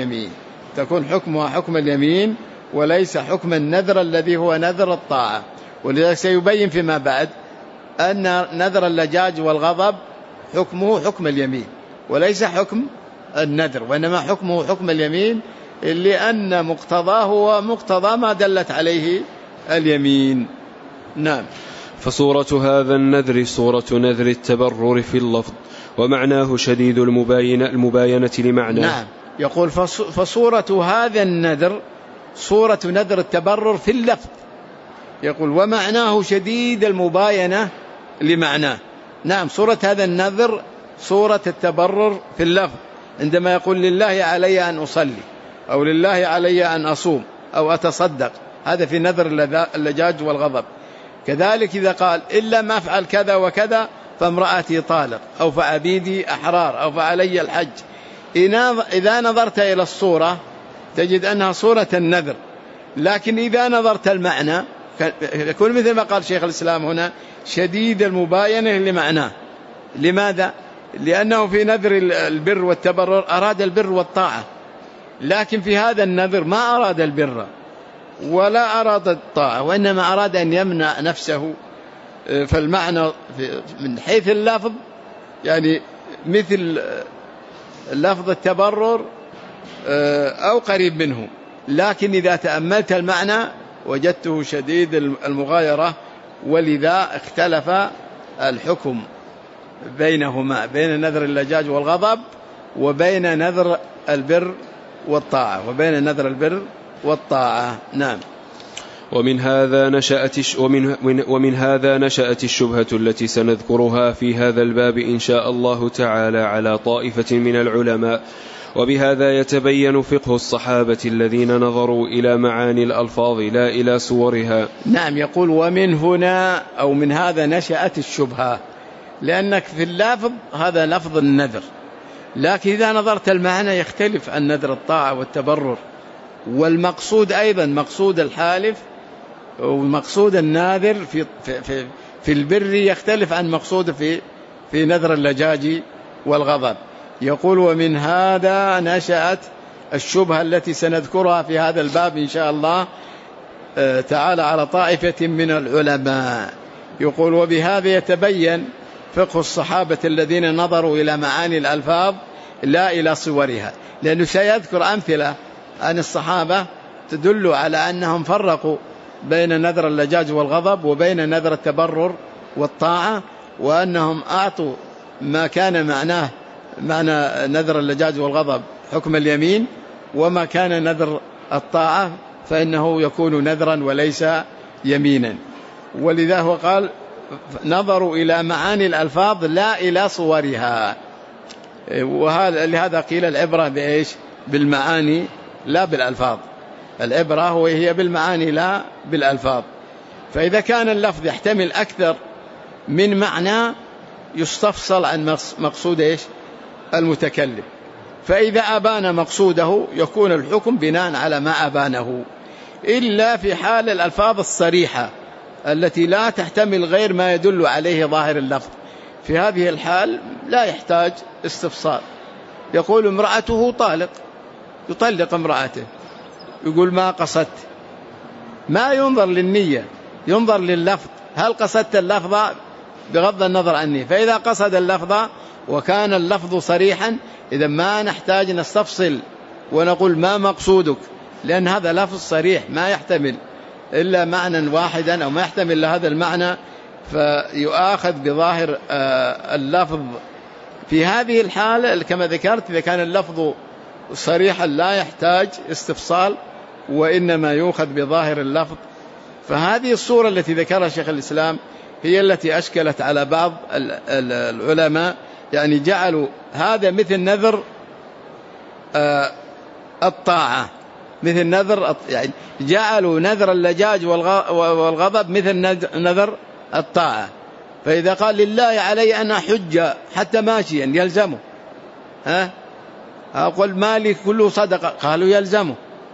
حكم اليمين وليس حكم النذر الذي هو نذر الطاعة. ولذلك سيبين فيما بعد أن نذر اللجاج والغضب حكمه حكم اليمين وليس حكم النذر، وإنما حكمه حكم اليمين لأن مقتضاه هو مقتضى ما دلت عليه اليمين. نعم. فصورة هذا النذر صورة نذر التبرر في اللفظ، ومعناه شديد المباينة لمعنى. نعم. يقول فصورة هذا النذر صورة نذر التبرر في اللفظ، يقول ومعناه شديد المباينة لمعناه. نعم، صورة هذا النذر صورة التبرر في اللفظ، عندما يقول لله علي أن أصلي، أو لله علي أن أصوم أو أتصدق، هذا في نذر اللجاج والغضب. كذلك إذا قال إلا ما أفعل كذا وكذا فامرأتي طالق، أو فعبيدي أحرار، أو فعلي الحج. إذا نظرت إلى الصورة تجد أنها صورة النذر، لكن إذا نظرت المعنى يكون مثل ما قال شيخ الإسلام هنا شديد المباينة لمعناه. لماذا؟ لأنه في نذر البر والتبرر أراد البر والطاعة، لكن في هذا النذر ما أراد البر ولا أراد الطاعة، وإنما أراد أن يمنع نفسه. فالمعنى من حيث اللفظ يعني مثل لفظ التبرر أو قريب منه، لكن إذا تأملت المعنى وجدته شديد المغايرة، ولذا اختلف الحكم بينهما، بين نذر اللجاج والغضب وبين نذر البر والطاعة، وبين نذر البر والطاعة. نعم. ومن هذا نشأت الشبهة التي سنذكرها في هذا الباب إن شاء الله تعالى على طائفة من العلماء، وبهذا يتبين فقه الصحابة الذين نظروا إلى معاني الألفاظ لا إلى صورها. نعم. يقول ومن هنا أو من هذا نشأت الشبهة، لأنك في اللفظ هذا لفظ النذر، لكن إذا نظرت المعنى يختلف عن نذر الطاعة والتبرر، والمقصود أيضا مقصود الحالف ومقصود الناذر في البر يختلف عن مقصود في نذر اللجاج والغضب. يقول ومن هذا نشأت الشبهة التي سنذكرها في هذا الباب إن شاء الله تعالى على طائفة من العلماء. يقول وبهذا يتبين فقه الصحابة الذين نظروا إلى معاني الألفاظ لا إلى صورها، لأنه سيذكر أمثلة عن الصحابة تدل على أنهم فرقوا بين نذر اللجاج والغضب وبين نذر التبرر والطاعة، وأنهم أعطوا ما كان معناه معنى نذر اللجاج والغضب حكم اليمين، وما كان نذر الطاعة فإنه يكون نذرا وليس يمينا. ولذا هو قال نظروا إلى معاني الألفاظ لا إلى صورها، ولهذا قيل العبرة بإيش؟ بالمعاني لا بالألفاظ. العبرة هي بالمعاني لا بالألفاظ. فإذا كان اللفظ يحتمل أكثر من معنى يستفصل عن مقصود إيش؟ المتكلم، فإذا أبان مقصوده يكون الحكم بناء على ما أبانه، إلا في حال الألفاظ الصريحة التي لا تحتمل غير ما يدل عليه ظاهر اللفظ. في هذه الحال لا يحتاج استفصال. يقول امرأته طالق، يطلق امرأته، يقول ما قصدت، ما ينظر للنية، ينظر لللفظ، هل قصدت اللفظ بغض النظر عني. فإذا قصد اللفظ وكان اللفظ صريحا إذا ما نحتاج نستفصل ونقول ما مقصودك، لأن هذا لفظ صريح ما يحتمل إلا معنى واحدا أو ما يحتمل هذا المعنى، فيؤاخذ بظاهر اللفظ. في هذه الحالة كما ذكرت إذا كان اللفظ صريحا لا يحتاج استفصال، وإنما يؤخذ بظاهر اللفظ. فهذه الصورة التي ذكرها شيخ الإسلام هي التي أشكلت على بعض العلماء، يعني جعلوا هذا مثل نذر الطاعة، مثل نذر يعني جعلوا نذر اللجاج والغضب مثل نذر الطاعة. فإذا قال لله علي أن أحج حتى ماشيا يلزمه، أقول مالي كله صدقة، قالوا يلزمه،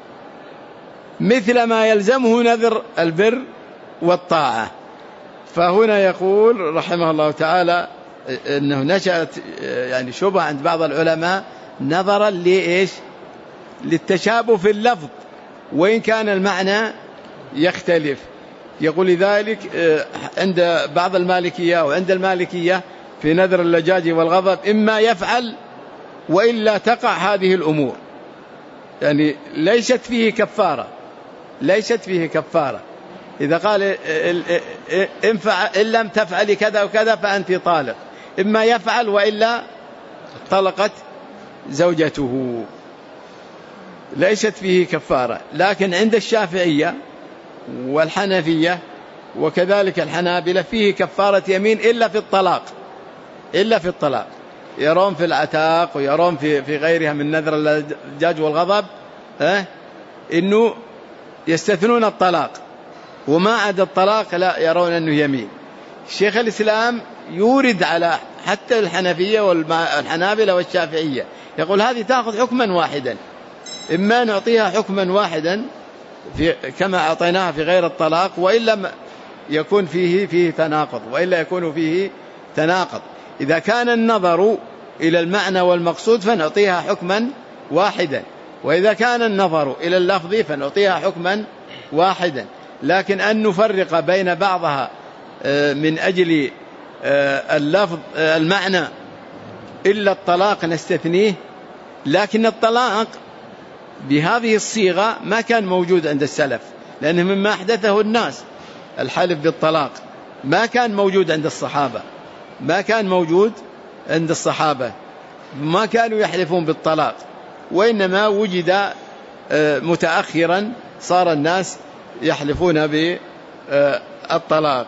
مثل ما يلزمه نذر البر والطاعة. فهنا يقول رحمه الله تعالى أنه نشأت يعني شبهة عند بعض العلماء نظرا لإيش؟ للتشابه في اللفظ وإن كان المعنى يختلف. يقول لذلك عند بعض المالكية وعند المالكية في نذر اللجاج والغضب إما يفعل وإلا تقع هذه الأمور، يعني ليست فيه كفارة. إذا قال إن لم تفعل كذا وكذا فأنت طالق، إما يفعل وإلا طلقت زوجته، ليست فيه كفارة. لكن عند الشافعية والحنفية وكذلك الحنابلة فيه كفارة يمين إلا في الطلاق، يرون في العتاق ويرون في غيرها من نذر اللجاج والغضب إنه يستثنون الطلاق، وما عدا الطلاق لا يرون أنه يمين. شيخ الإسلام يورد على حتى الحنفية والحنابلة والشافعية، يقول هذه تأخذ حكما واحدا، إما نعطيها حكما واحدا كما أعطيناها في غير الطلاق، وإلا يكون فيه تناقض. إذا كان النظر إلى المعنى والمقصود فنعطيها حكما واحدا، وإذا كان النظر إلى اللفظ فنعطيها حكما واحدا. لكن أن نفرق بين بعضها من أجل اللفظ المعنى إلا الطلاق نستثنيه، لكن الطلاق بهذه الصيغة ما كان موجود عند السلف، لأنه مما أحدثه الناس. الحلف بالطلاق ما كان موجود عند الصحابة، ما كانوا يحلفون بالطلاق، وإنما وجد متأخرا صار الناس يحلفون بالطلاق.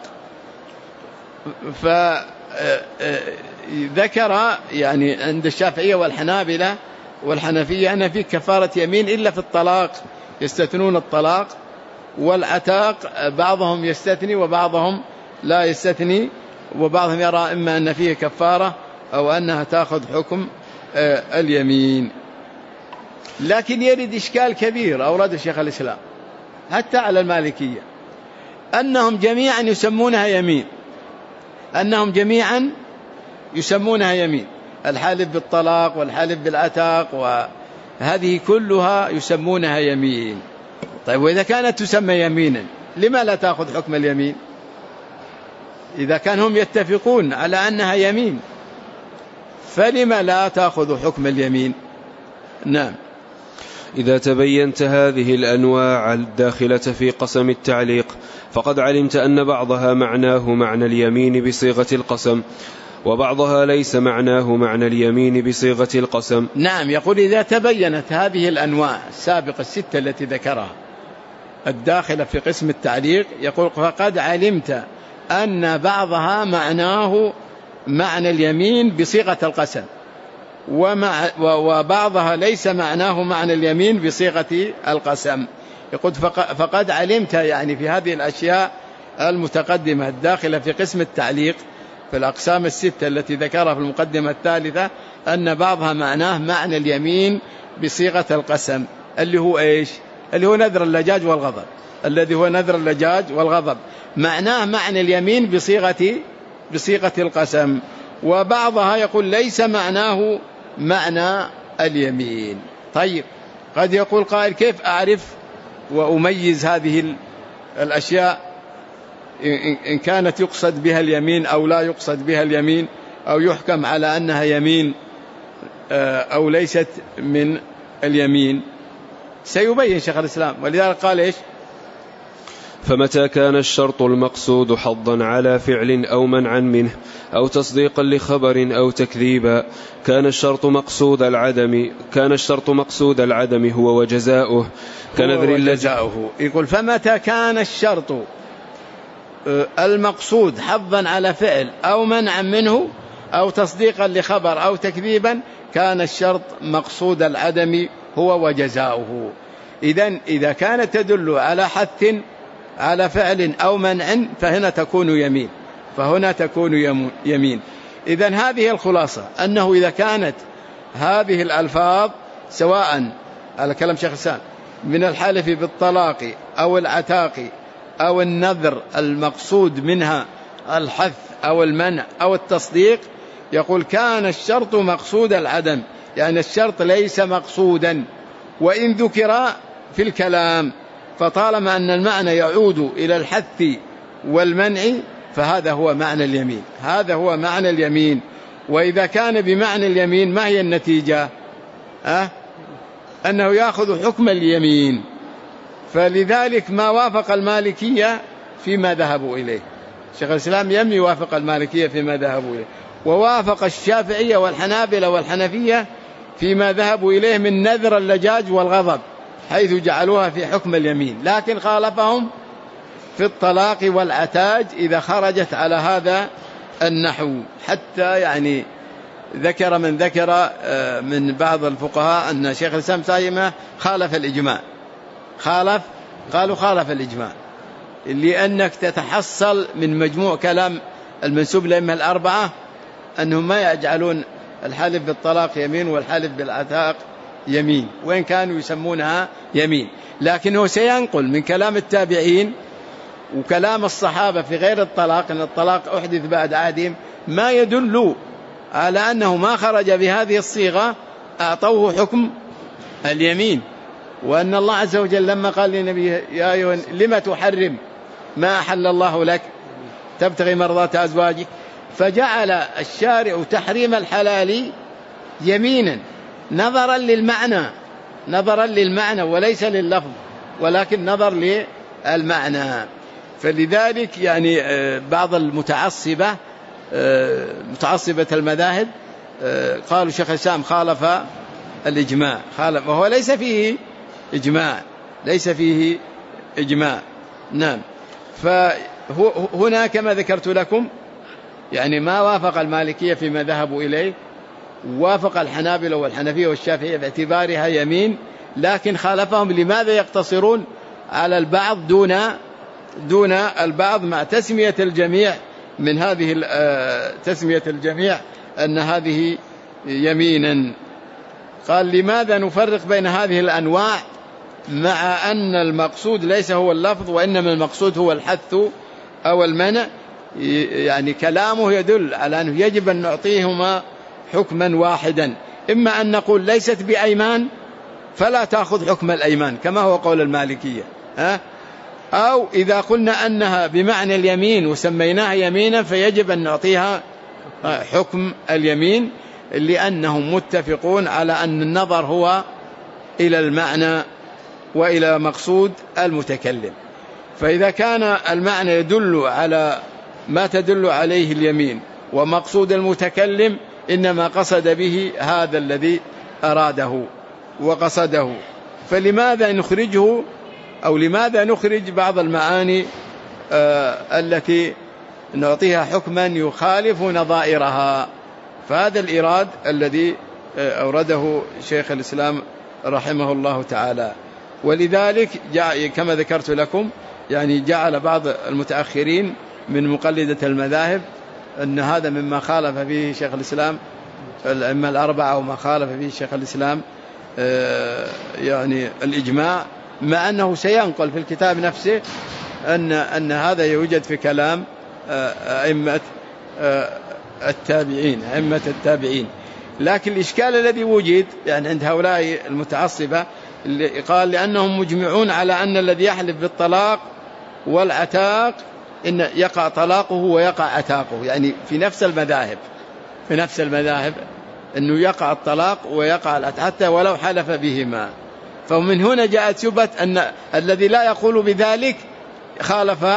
فذكر يعني عند الشافعية والحنابلة والحنفية أن في كفارة يمين إلا في الطلاق، يستثنون الطلاق والعتاق، بعضهم يستثني وبعضهم لا يستثني، وبعضهم يرى إما أن فيه كفارة أو أنها تأخذ حكم اليمين. لكن يرد إشكال كبير أورده شيخ الإسلام حتى على المالكية، أنهم جميعا يسمونها يمين، الحالف بالطلاق والحالف بالعتاق وهذه كلها يسمونها يمين. طيب وإذا كانت تسمى يمينا لما لا تأخذ حكم اليمين؟ إذا كان هم يتفقون على أنها يمين فلما لا تأخذ حكم اليمين؟ نعم. إذا تبينت هذه الأنواع الداخلة في قسم التعليق فقد علمت أن بعضها معناه معنى اليمين بصيغة القسم، وبعضها ليس معناه معنى اليمين بصيغة القسم. نعم، يقول إذا تبينت هذه الأنواع السابقة الستة التي ذكرها الداخلة في قسم التعليق، يقول فقد علمت أن بعضها معناه معنى اليمين بصيغة القسم، وبعضها ليس معناه معنى اليمين بصيغة القسم. يقول فقد علمت يعني في هذه الأشياء المتقدمة الداخلة في قسم التعليق في الأقسام الستة التي ذكرها في المقدمة الثالثة أن بعضها معناه معنى اليمين بصيغة القسم، اللي هو إيش؟ اللي هو نذر اللجاج والغضب، الذي هو نذر اللجاج والغضب معناه معنى اليمين بصيغة القسم، وبعضها يقول ليس معناه معنى اليمين. طيب قد يقول قائل كيف أعرف وأميز هذه الأشياء إن كانت يقصد بها اليمين أو لا يقصد بها اليمين، أو يحكم على أنها يمين أو ليست من اليمين؟ سيبين شيخ الإسلام، ولذلك قال إيش؟ فمتى كان الشرط المقصود حظا على فعل أو منعا منه أو تصديقا لخبر أو تكذيبا كان الشرط مقصود العدم هو وجزاؤه كنذر اللجاء. يقول فمتى كان الشرط المقصود حظا على فعل أو منعا منه أو تصديقا لخبر أو تكذيبا كان الشرط مقصود العدم هو وجزاؤه. إذا كانت تدل على حث على فعل أو منع فهنا تكون يمين. إذن هذه الخلاصة، أنه إذا كانت هذه الألفاظ سواء على كلام شيخ الإسلام من الحلف بالطلاق أو العتاق أو النذر المقصود منها الحث أو المنع أو التصديق، يقول كان الشرط مقصود العدم، يعني الشرط ليس مقصودا وإن ذكر في الكلام، فطالما أن المعنى يعود إلى الحث والمنع فهذا هو معنى اليمين. وإذا كان بمعنى اليمين ما هي النتيجة؟ أنه يأخذ حكم اليمين. فلذلك ما وافق المالكية فيما ذهبوا إليه، شيخ الإسلام يوافق المالكية فيما ذهبوا إليه، ووافق الشافعية والحنابلة والحنفية فيما ذهبوا إليه من نذر اللجاج والغضب، حيث جعلوها في حكم اليمين، لكن خالفهم في الطلاق والعتاج إذا خرجت على هذا النحو. حتى يعني ذكر من ذكر من بعض الفقهاء أن شيخ الإسلام تيمية خالف الإجماع، خالف الإجماع، لأنك تتحصل من مجموع كلام المنسوب للأئمة الأربعة أنهم ما يجعلون الحالف بالطلاق يمين والحالف بالعتاق يمين، وإن كانوا يسمونها يمين، لكنه سينقل من كلام التابعين وكلام الصحابة في غير الطلاق أن الطلاق أحدث بعد عهدهم ما يدل على أنه ما خرج بهذه الصيغة أعطوه حكم اليمين. وأن الله عز وجل لما قال للنبي يا أيها لما تحرم ما أحل الله لك تبتغي مرضات أزواجك، فجعل الشارع تحريم الحلال يمينا نظرا للمعنى وليس لللفظ، ولكن نظر للمعنى. فلذلك يعني بعض متعصبة المذاهب قالوا شيخ الإسلام خالف الإجماع، وهو ليس فيه إجماع. نعم. فهنا كما ذكرت لكم يعني ما وافق المالكية فيما ذهبوا إليه، وافق الحنابلة والحنفية والشافعية باعتبارها يمين، لكن خالفهم لماذا يقتصرون على البعض دون البعض مع تسمية الجميع من هذه تسمية الجميع أن هذه يمينا. قال لماذا نفرق بين هذه الأنواع مع أن المقصود ليس هو اللفظ وإنما المقصود هو الحث أو المنع؟ يعني كلامه يدل على أنه يجب أن نعطيهما حكما واحدا، إما أن نقول ليست بأيمان فلا تأخذ حكم الأيمان كما هو قول المالكية، أو إذا قلنا أنها بمعنى اليمين وسميناها يمينا فيجب أن نعطيها حكم اليمين، لأنهم متفقون على أن النظر هو إلى المعنى وإلى مقصود المتكلم. فإذا كان المعنى يدل على ما تدل عليه اليمين ومقصود المتكلم إنما قصد به هذا الذي أراده وقصده، فلماذا نخرجه أو لماذا نخرج بعض المعاني التي نعطيها حكما يخالف نظائرها؟ فهذا الإراد الذي أورده شيخ الإسلام رحمه الله تعالى. ولذلك كما ذكرت لكم يعني جعل بعض المتأخرين من مقلدة المذاهب أن هذا مما خالف فيه شيخ الإسلام الأئمة الأربعة وما خالف فيه شيخ الإسلام يعني الإجماع، مع أنه سينقل في الكتاب نفسه أن هذا يوجد في كلام أئمة التابعين. لكن الإشكال الذي وجد يعني عند هؤلاء المتعصبة اللي قال لأنهم مجمعون على أن الذي يحلف بالطلاق والعتاق إن يقع طلاقه ويقع عتاقه، يعني في نفس المذاهب أنه يقع الطلاق ويقع العتاق حتى ولو حلف بهما. فمن هنا جاءت شبهة أن الذي لا يقول بذلك خالف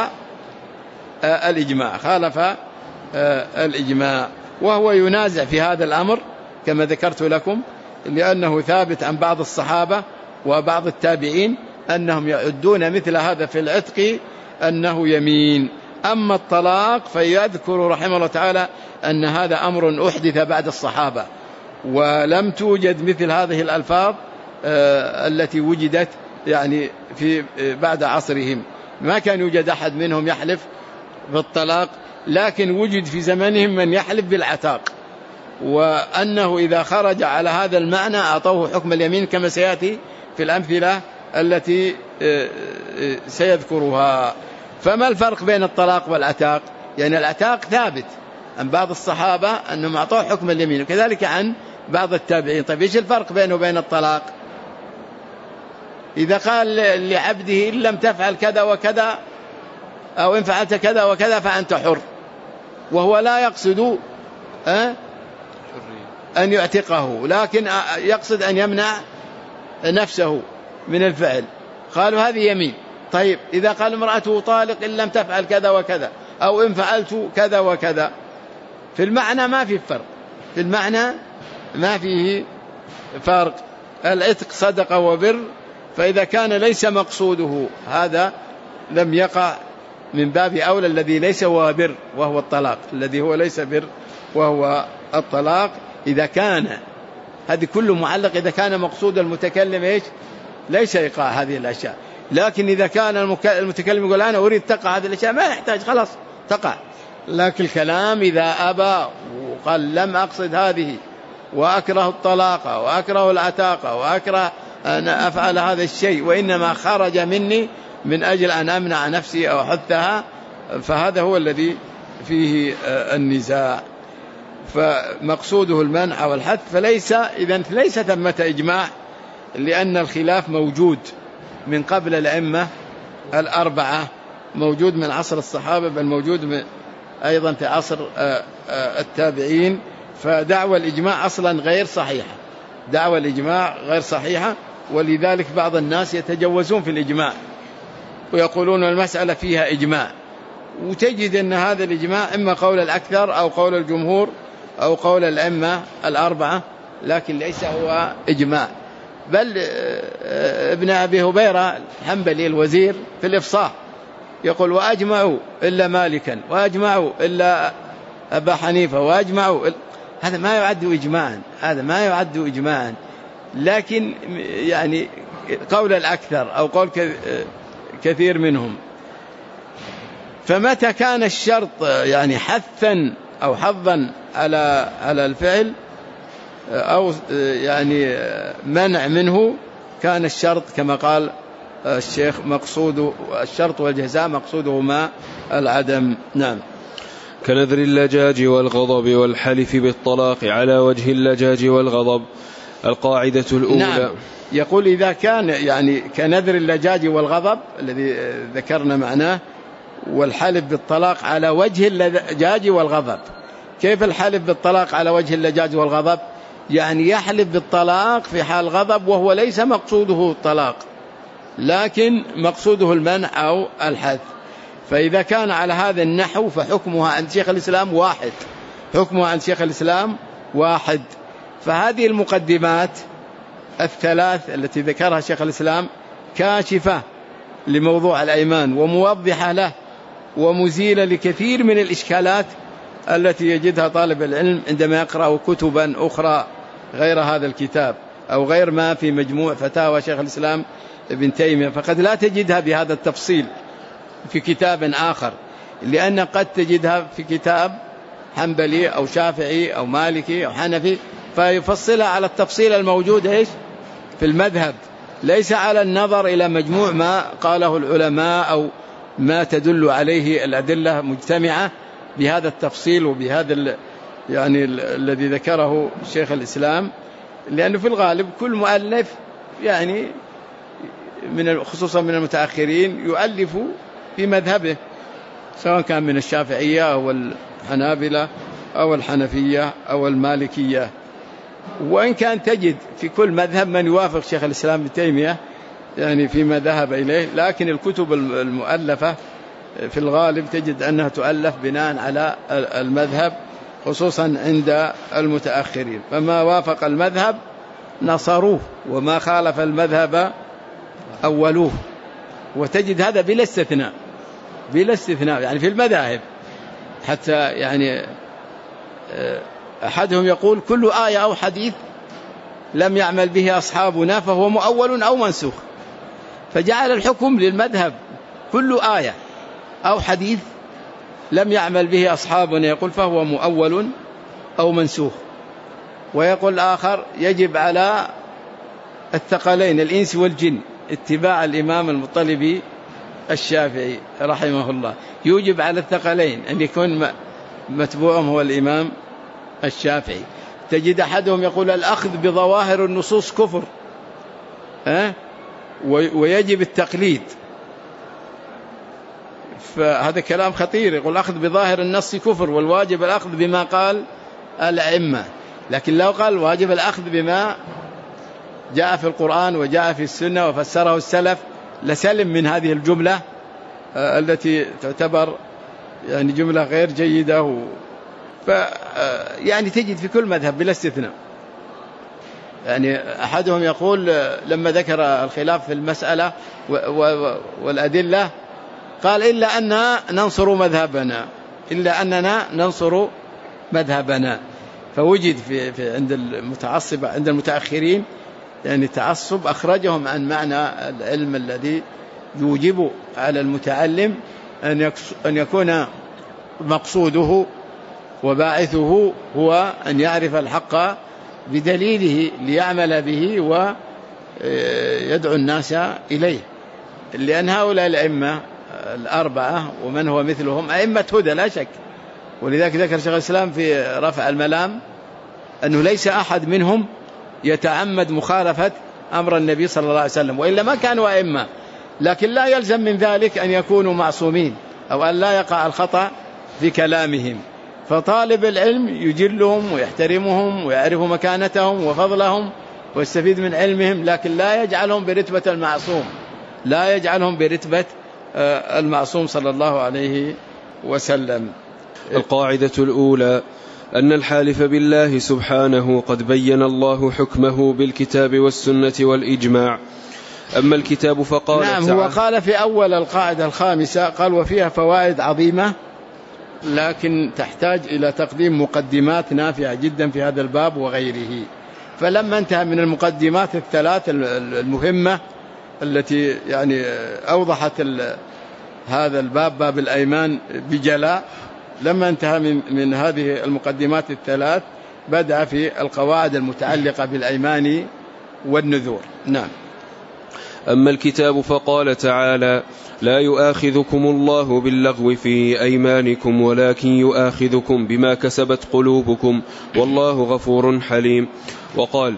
الإجماع، وهو ينازع في هذا الأمر كما ذكرت لكم، لأنه ثابت عن بعض الصحابة وبعض التابعين أنهم يعدون مثل هذا في العتق أنه يمين. أما الطلاق فيذكر رحمه الله تعالى أن هذا أمر أحدث بعد الصحابة، ولم توجد مثل هذه الألفاظ التي وجدت يعني في بعد عصرهم، ما كان يوجد أحد منهم يحلف بالطلاق، لكن وجد في زمنهم من يحلف بالعتاق، وأنه إذا خرج على هذا المعنى أعطوه حكم اليمين كما سيأتي في الأمثلة التي سيذكرها. فما الفرق بين الطلاق والعتاق؟ يعني العتاق ثابت عن بعض الصحابة أنهم أعطوه حكم اليمين، وكذلك عن بعض التابعين. طيب إيش الفرق بينه وبين الطلاق؟ إذا قال لعبده إن لم تفعل كذا وكذا أو إن فعلت كذا وكذا فأنت حر، وهو لا يقصد أن يعتقه، لكن يقصد أن يمنع نفسه من الفعل، قالوا هذه يمين. طيب إذا قال امرأته طالق إن لم تفعل كذا وكذا، أو إن فعلت كذا وكذا، في المعنى ما في فرق، في المعنى ما فيه فرق. العتق صدقة وبر، فإذا كان ليس مقصوده هذا لم يقع من باب أولى الذي ليس هو بر وهو الطلاق، الذي هو ليس بر وهو الطلاق. إذا كان هذه كله معلق إذا كان مقصود المتكلم إيش؟ ليس إيقاع هذه الأشياء. لكن إذا كان المتكلم يقول أنا أريد تقع هذه الأشياء ما يحتاج، خلاص تقع. لكن الكلام إذا أبى وقال لم أقصد هذه وأكره الطلاق وأكره العتاقة وأكره أن أفعل هذا الشيء، وإنما خرج مني من أجل أن أمنع نفسي أو أحثها، فهذا هو الذي فيه النزاع. فمقصوده المنع والحث، إذن ليس ثمة إجماع، لأن الخلاف موجود من قبل الأئمة الأربعة، موجود من عصر الصحابة، بل موجود أيضا في عصر التابعين. فدعوى الإجماع أصلا غير صحيحة، دعوى الإجماع غير صحيحة، ولذلك بعض الناس يتجوزون في الإجماع ويقولون المسألة فيها إجماع، وتجد أن هذا الإجماع إما قول الأكثر أو قول الجمهور أو قول الأئمة الأربعة، لكن ليس هو إجماع. بل ابن أبي هبيرة الحنبلي الوزير في الإفصاح يقول وأجمعوا إلا مالكا وأجمعوا إلا أبا حنيفة وأجمعوا، هذا ما يعد إجماعا، هذا ما يعد إجماعا، لكن يعني قول الأكثر أو قول كثير منهم. فمتى كان الشرط يعني حثا أو حظا على الفعل أو يعني منع منه، كان الشرط كما قال الشيخ مقصود الشرط والجزاء مقصودهما العدم. نعم. كنذر اللجاج والغضب والحلف بالطلاق على وجه اللجاج والغضب. القاعدة الأولى. نعم. يقول إذا كان يعني كنذر اللجاج والغضب الذي ذكرنا معناه، والحلف بالطلاق على وجه اللجاج والغضب. كيف الحلف بالطلاق على وجه اللجاج والغضب؟ يعني يحلف بالطلاق في حال غضب وهو ليس مقصوده الطلاق، لكن مقصوده المنع أو الحث. فإذا كان على هذا النحو فحكمها عند شيخ الإسلام واحد، حكمها عند شيخ الإسلام واحد. فهذه المقدمات الثلاث التي ذكرها شيخ الإسلام كاشفة لموضوع الأيمان وموضحة له ومزيلة لكثير من الإشكالات التي يجدها طالب العلم عندما يقرأ كتبا أخرى غير هذا الكتاب أو غير ما في مجموع فتاوى شيخ الإسلام ابن تيمية، فقد لا تجدها بهذا التفصيل في كتاب آخر، لأن قد تجدها في كتاب حنبلي أو شافعي أو مالكي أو حنفي فيفصلها على التفصيل الموجود في المذهب، ليس على النظر إلى مجموع ما قاله العلماء أو ما تدل عليه الأدلة مجتمعة بهذا التفصيل وبهذا يعني الذي ذكره شيخ الإسلام. لأنه في الغالب كل مؤلف يعني خصوصا من المتأخرين يؤلف في مذهبه، سواء كان من الشافعية أو الحنابلة أو الحنفية أو المالكية، وإن كان تجد في كل مذهب من يوافق شيخ الإسلام ابن تيمية يعني فيما ذهب إليه، لكن الكتب المؤلفة في الغالب تجد أنها تؤلف بناء على المذهب خصوصا عند المتأخرين، فما وافق المذهب نصروه وما خالف المذهب أولوه. وتجد هذا بلا استثناء، بلا استثناء يعني في المذاهب، حتى يعني أحدهم يقول كل آية أو حديث لم يعمل به أصحابنا فهو مؤول أو منسوخ، فجعل الحكم للمذهب كل آية أو حديث لم يعمل به أصحابنا يقول فهو مؤول أو منسوخ. ويقول الآخر يجب على الثقلين الإنس والجن اتباع الإمام المطلبي الشافعي رحمه الله، يوجب على الثقلين أن يكون متبوعهم هو الإمام الشافعي. تجد أحدهم يقول الأخذ بظواهر النصوص كفر ويجب التقليد، فهذا كلام خطير. يقول الأخذ بظاهر النص كفر والواجب الأخذ بما قال الأئمة. لكن لو قال واجب الأخذ بما جاء في القرآن وجاء في السنة وفسره السلف لسلم من هذه الجملة التي تعتبر يعني جملة غير جيدة. يعني تجد في كل مذهب بلا استثناء. يعني أحدهم يقول لما ذكر الخلاف في المسألة والأدلة قال إلا أننا ننصر مذهبنا، إلا أننا ننصر مذهبنا. فوجد في عند المتعصبة عند المتأخرين يعني تعصب أخرجهم عن معنى العلم الذي يوجب على المتعلم أن يكون مقصوده وباعثه هو أن يعرف الحق بدليله ليعمل به ويدعو الناس إليه. لأن هؤلاء الأئمة الأربعة ومن هو مثلهم أئمة هدى لا شك. ولذلك ذكر شيخ الإسلام في رفع الملام أنه ليس أحد منهم يتعمد مخالفة أمر النبي صلى الله عليه وسلم، وإلا ما كانوا أئمة. لكن لا يلزم من ذلك أن يكونوا معصومين أو أن لا يقع الخطأ في كلامهم. فطالب العلم يجلهم ويحترمهم ويعرف مكانتهم وفضلهم ويستفيد من علمهم، لكن لا يجعلهم برتبة المعصوم، لا يجعلهم برتبة المعصوم صلى الله عليه وسلم. القاعدة الأولى أن الحالف بالله سبحانه قد بين الله حكمه بالكتاب والسنة والإجماع. أما الكتاب فقال نعم، هو قال في أول القاعدة الخامسة قال وفيها فوائد عظيمة لكن تحتاج إلى تقديم مقدمات نافعة جدا في هذا الباب وغيره. فلما انتهى من المقدمات الثلاث المهمة التي يعني أوضحت هذا الباب باب الأيمان بجلاء، لما انتهى من هذه المقدمات الثلاث بدأ في القواعد المتعلقة بالأيمان والنذور. نعم. أما الكتاب فقال تعالى لا يؤاخذكم الله باللغو في أيمانكم ولكن يؤاخذكم بما كسبت قلوبكم والله غفور حليم. وقال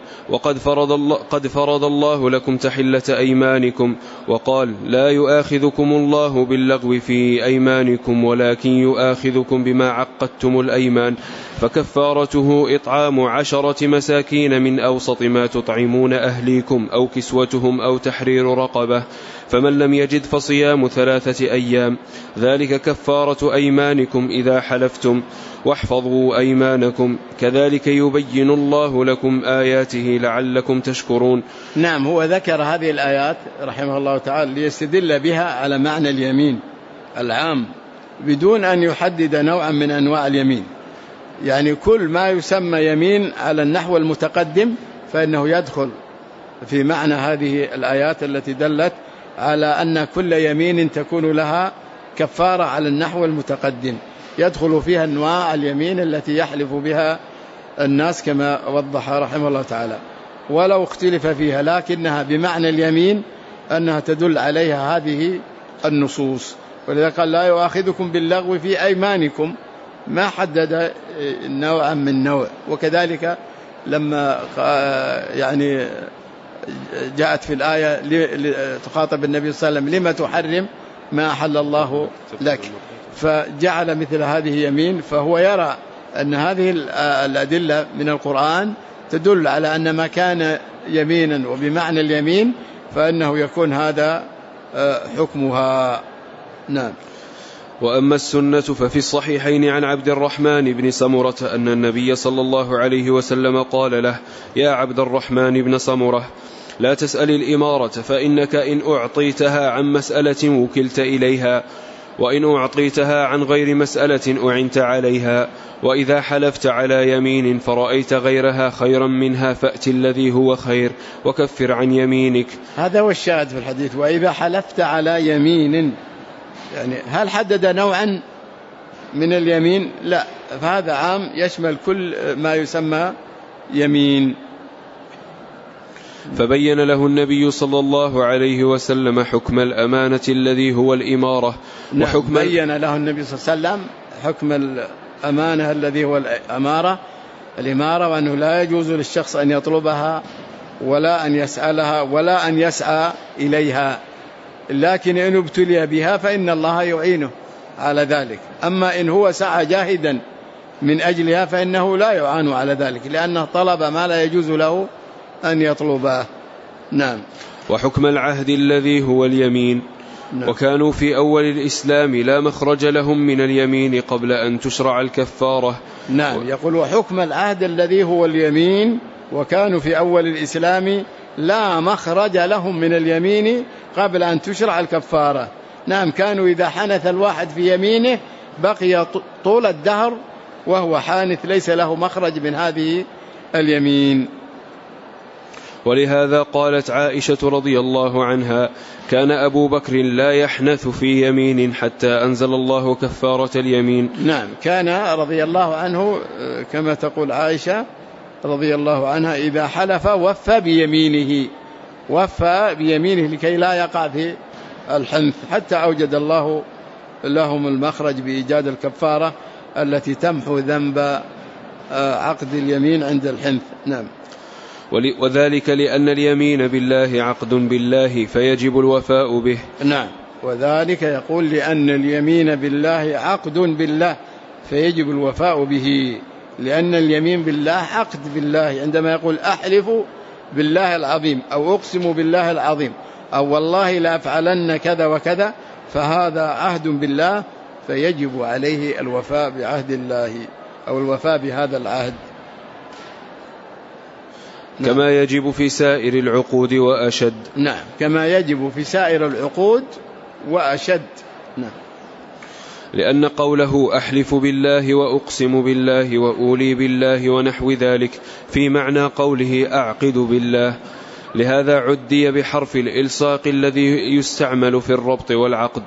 قد فرض الله لكم تحلة أيمانكم. وقال لا يؤاخذكم الله باللغو في أيمانكم ولكن يؤاخذكم بما عقدتم الأيمان فكفارته إطعام 10 مساكين من أوسط ما تطعمون أهليكم أو كسوتهم أو تحرير رقبة، فمن لم يجد فصيام 3 أيام ذلك كفارة أيمانكم إذا حلفتم واحفظوا أيمانكم كذلك يبين الله لكم آياته لعلكم تشكرون. نعم، هو ذكر هذه الآيات رحمه الله تعالى ليستدل بها على معنى اليمين العام بدون أن يحدد نوعا من أنواع اليمين. يعني كل ما يسمى يمين على النحو المتقدم فإنه يدخل في معنى هذه الآيات التي دلت على أن كل يمين تكون لها كفارة على النحو المتقدم، يدخل فيها أنواع اليمين التي يحلف بها الناس كما وضح رحمه الله تعالى، ولو اختلف فيها لكنها بمعنى اليمين أنها تدل عليها هذه النصوص. ولذا قال لا يؤاخذكم باللغو في أيمانكم، ما حدد نوعا من نوع. وكذلك لما يعني جاءت في الآية تخاطب النبي صلى الله عليه وسلم لما تحرم ما أحل الله لك، فجعل مثل هذه يمين، فهو يرى أن هذه الأدلة من القرآن تدل على أن ما كان يمينا وبمعنى اليمين فإنه يكون هذا حكمها. نعم. وأما السنة ففي الصحيحين عن عبد الرحمن بن سمرة أن النبي صلى الله عليه وسلم قال له يا عبد الرحمن بن سمرة لا تسأل الإمارة فإنك إن أعطيتها عن مسألة وكلت إليها وإن أعطيتها عن غير مسألة أعنت عليها، وإذا حلفت على يمين فرأيت غيرها خيرا منها فأت الذي هو خير وكفر عن يمينك. هذا هو الشاهد في الحديث. وإذا حلفت على يمين، يعني هل حدد نوعا من اليمين؟ لا، فهذا عام يشمل كل ما يسمى يمين. فبين له النبي صلى الله عليه وسلم حكم الأمانة الذي هو الإمارة. وحكم بين له النبي صلى الله عليه وسلم حكم الأمانة الذي هو الإمارة، وأنه لا يجوز للشخص أن يطلبها ولا أن يسألها ولا أن يسعى إليها، لكن إن ابتلي بها فإن الله يعينه على ذلك. أما إن هو سعى جاهدا من أجلها فإنه لا يعان على ذلك، لأنه طلب ما لا يجوز له أن يطلبه. نعم. وحكم العهد الذي هو اليمين. نعم. وكانوا في أول الإسلام لا مخرج لهم من اليمين قبل أن تشرع الكفارة. نعم. يقول وحكم العهد الذي هو اليمين، وكانوا في أول الإسلام لا مخرج لهم من اليمين قبل أن تشرع الكفارة. نعم. كانوا إذا حنث الواحد في يمينه بقي طول الدهر وهو حانث، ليس له مخرج من هذه اليمين. ولهذا قالت عائشة رضي الله عنها: كان أبو بكر لا يحنث في يمين حتى أنزل الله كفارة اليمين. نعم. كان رضي الله عنه كما تقول عائشة رضي الله عنها إذا حلف وفى بيمينه لكي لا يقع في الحنث، حتى أوجد الله لهم المخرج بإيجاد الكفارة التي تمحو ذنب عقد اليمين عند الحنث. نعم. وذلك لأن اليمين بالله عقد بالله فيجب الوفاء به. نعم. وذلك يقول لأن اليمين بالله عقد بالله فيجب الوفاء به، لأن اليمين بالله عقد بالله. عندما يقول أحلف بالله العظيم أو أقسم بالله العظيم أو والله لا أفعلن كذا وكذا، فهذا عهد بالله فيجب عليه الوفاء بعهد الله أو الوفاء بهذا العهد. كما يجب في سائر العقود وأشد. نعم. كما يجب في سائر العقود وأشد. نعم. لأن قوله أحلف بالله وأقسم بالله وأولي بالله ونحو ذلك في معنى قوله أعقد بالله، لهذا عدي بحرف الإلصاق الذي يستعمل في الربط والعقد،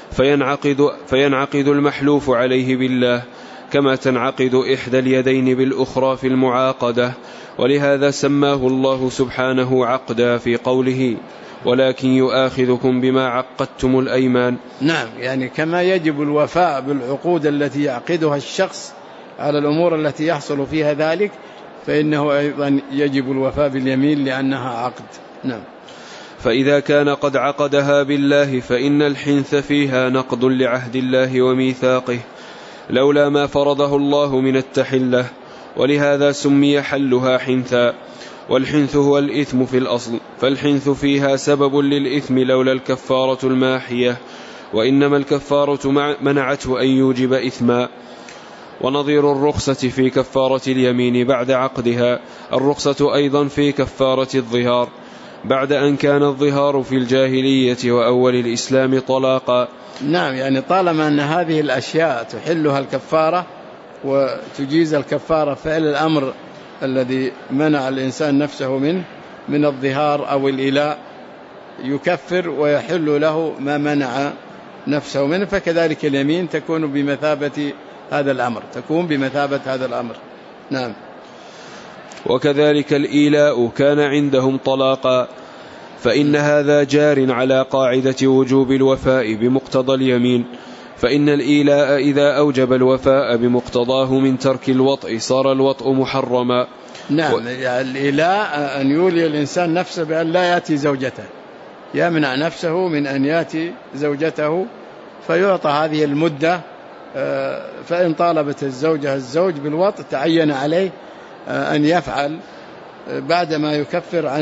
فينعقد المحلوف عليه بالله كما تنعقد إحدى اليدين بالأخرى في المعاقدة. ولهذا سماه الله سبحانه عقدا في قوله: ولكن يؤاخذكم بما عقدتم الأيمان. نعم. يعني كما يجب الوفاء بالعقود التي يعقدها الشخص على الأمور التي يحصل فيها ذلك، فإنه أيضا يجب الوفاء باليمين لأنها عقد. نعم. فإذا كان قد عقدها بالله فإن الحنث فيها نقض لعهد الله وميثاقه لولا ما فرضه الله من التحلة، ولهذا سمي حلها حنثا. والحنث هو الإثم في الأصل، فالحنث فيها سبب للإثم لولا الكفارة الماحية، وإنما الكفارة منعته أن يوجب إثما. ونظير الرخصة في كفارة اليمين بعد عقدها الرخصة أيضا في كفارة الظهار بعد أن كان الظهار في الجاهلية وأول الإسلام طلاقا. نعم. يعني طالما أن هذه الأشياء تحلها الكفارة وتجيز الكفارة فعل الأمر الذي منع الإنسان نفسه من الظهار أو الإلاء يكفر ويحل له ما منع نفسه منه، فكذلك اليمين تكون بمثابة هذا الأمر. نعم. وكذلك الإيلاء كان عندهم طلاقا، فإن هذا جار على قاعدة وجوب الوفاء بمقتضى اليمين، فإن الإيلاء إذا أوجب الوفاء بمقتضاه من ترك الوطء صار الوطء محرما. نعم. الإيلاء أن يولي الإنسان نفسه بأن لا يأتي زوجته، يمنع نفسه من أن يأتي زوجته فيعطى هذه المدة، فإن طالبت الزوج بالوطء تعين عليه أن يفعل بعدما يكفر عن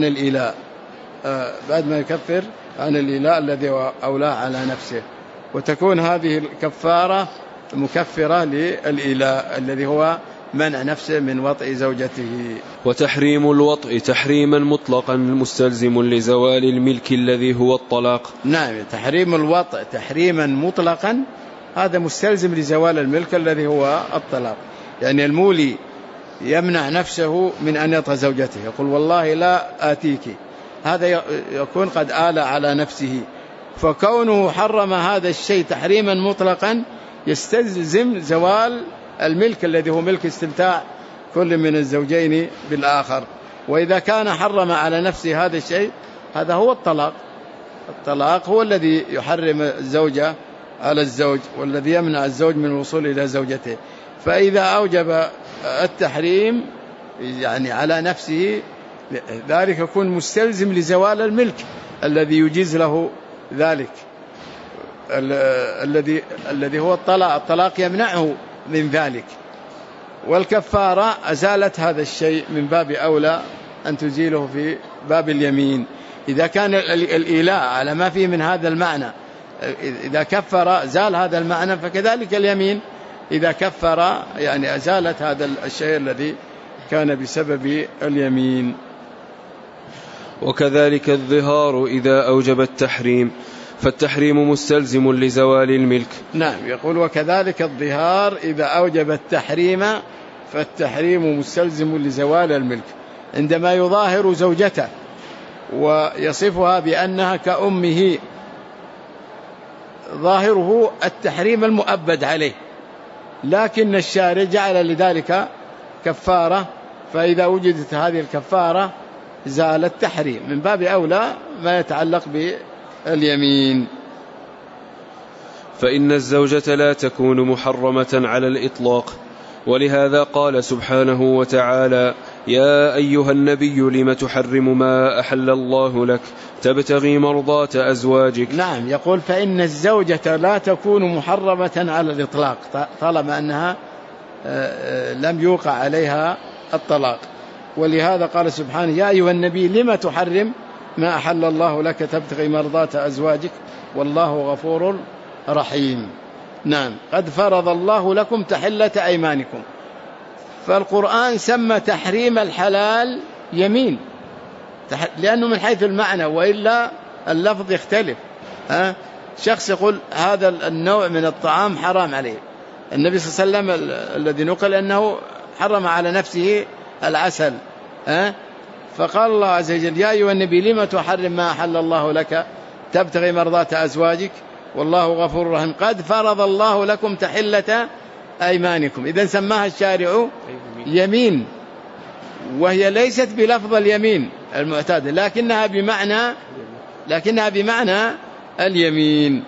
الإيلاء الذي أولاه على نفسه، وتكون هذه الكفارة مكفرة للإيلاء الذي هو منع نفسه من وطء زوجته. وتحريم الوطء تحريما مطلقا مستلزم لزوال الملك الذي هو الطلاق. نعم. تحريم الوطء تحريما مطلقا هذا مستلزم لزوال الملك الذي هو الطلاق. يعني المولي يمنع نفسه من أن يطأ زوجته، يقول والله لا آتيك، هذا يكون قد آل على نفسه، فكونه حرم هذا الشيء تحريما مطلقا يستلزم زوال الملك الذي هو ملك استمتاع كل من الزوجين بالآخر. وإذا كان حرم على نفسه هذا الشيء هذا هو الطلاق هو الذي يحرم الزوجة على الزوج والذي يمنع الزوج من الوصول إلى زوجته. فإذا أوجب التحريم يعني على نفسه ذلك يكون مستلزم لزوال الملك الذي يجيز له ذلك، الذي هو الطلاق يمنعه من ذلك. والكفارة أزالت هذا الشيء من باب أولى أن تزيله في باب اليمين. إذا كان الإيلاء على ما فيه من هذا المعنى، إذا كفر زال هذا المعنى، فكذلك اليمين إذا كفر يعني أزالت هذا الشيء الذي كان بسبب اليمين. وكذلك الظهار إذا أوجب التحريم، فالتحريم مستلزم لزوال الملك. نعم، يقول وكذلك الظهار إذا أوجب التحريم فالتحريم مستلزم لزوال الملك. عندما يظاهر زوجته ويصفها بأنها كأمه، ظاهره التحريم المؤبد عليه، لكن الشارع جعل لذلك كفارة، فإذا وجدت هذه الكفارة زال التحريم، من باب أولى ما يتعلق باليمين. فإن الزوجة لا تكون محرمة على الإطلاق، ولهذا قال سبحانه وتعالى: يا أيها النبي لم تحرم ما أحل الله لك تبتغي مرضات أزواجك. نعم، يقول فإن الزوجة لا تكون محرمة على الإطلاق طالما أنها لم يوقع عليها الطلاق، ولهذا قال سبحانه: يا أيها النبي لم تحرم ما أحل الله لك تبتغي مرضات أزواجك والله غفور رحيم. نعم، قد فرض الله لكم تحلة أيمانكم. فالقرآن سمى تحريم الحلال يمين، لأنه من حيث المعنى، وإلا اللفظ يختلف. شخص يقول هذا النوع من الطعام حرام عليه، النبي صلى الله عليه وسلم الذي نقل أنه حرم على نفسه العسل، فقال الله عز وجل: يا أيها النبي لم تحرم ما أحل الله لك تبتغي مرضات أزواجك والله غفور رحيم قد فرض الله لكم تحلة أيمانكم. إذن سماها الشارع يمين، وهي ليست بلفظ اليمين المعتاد، لكنها بمعنى اليمين.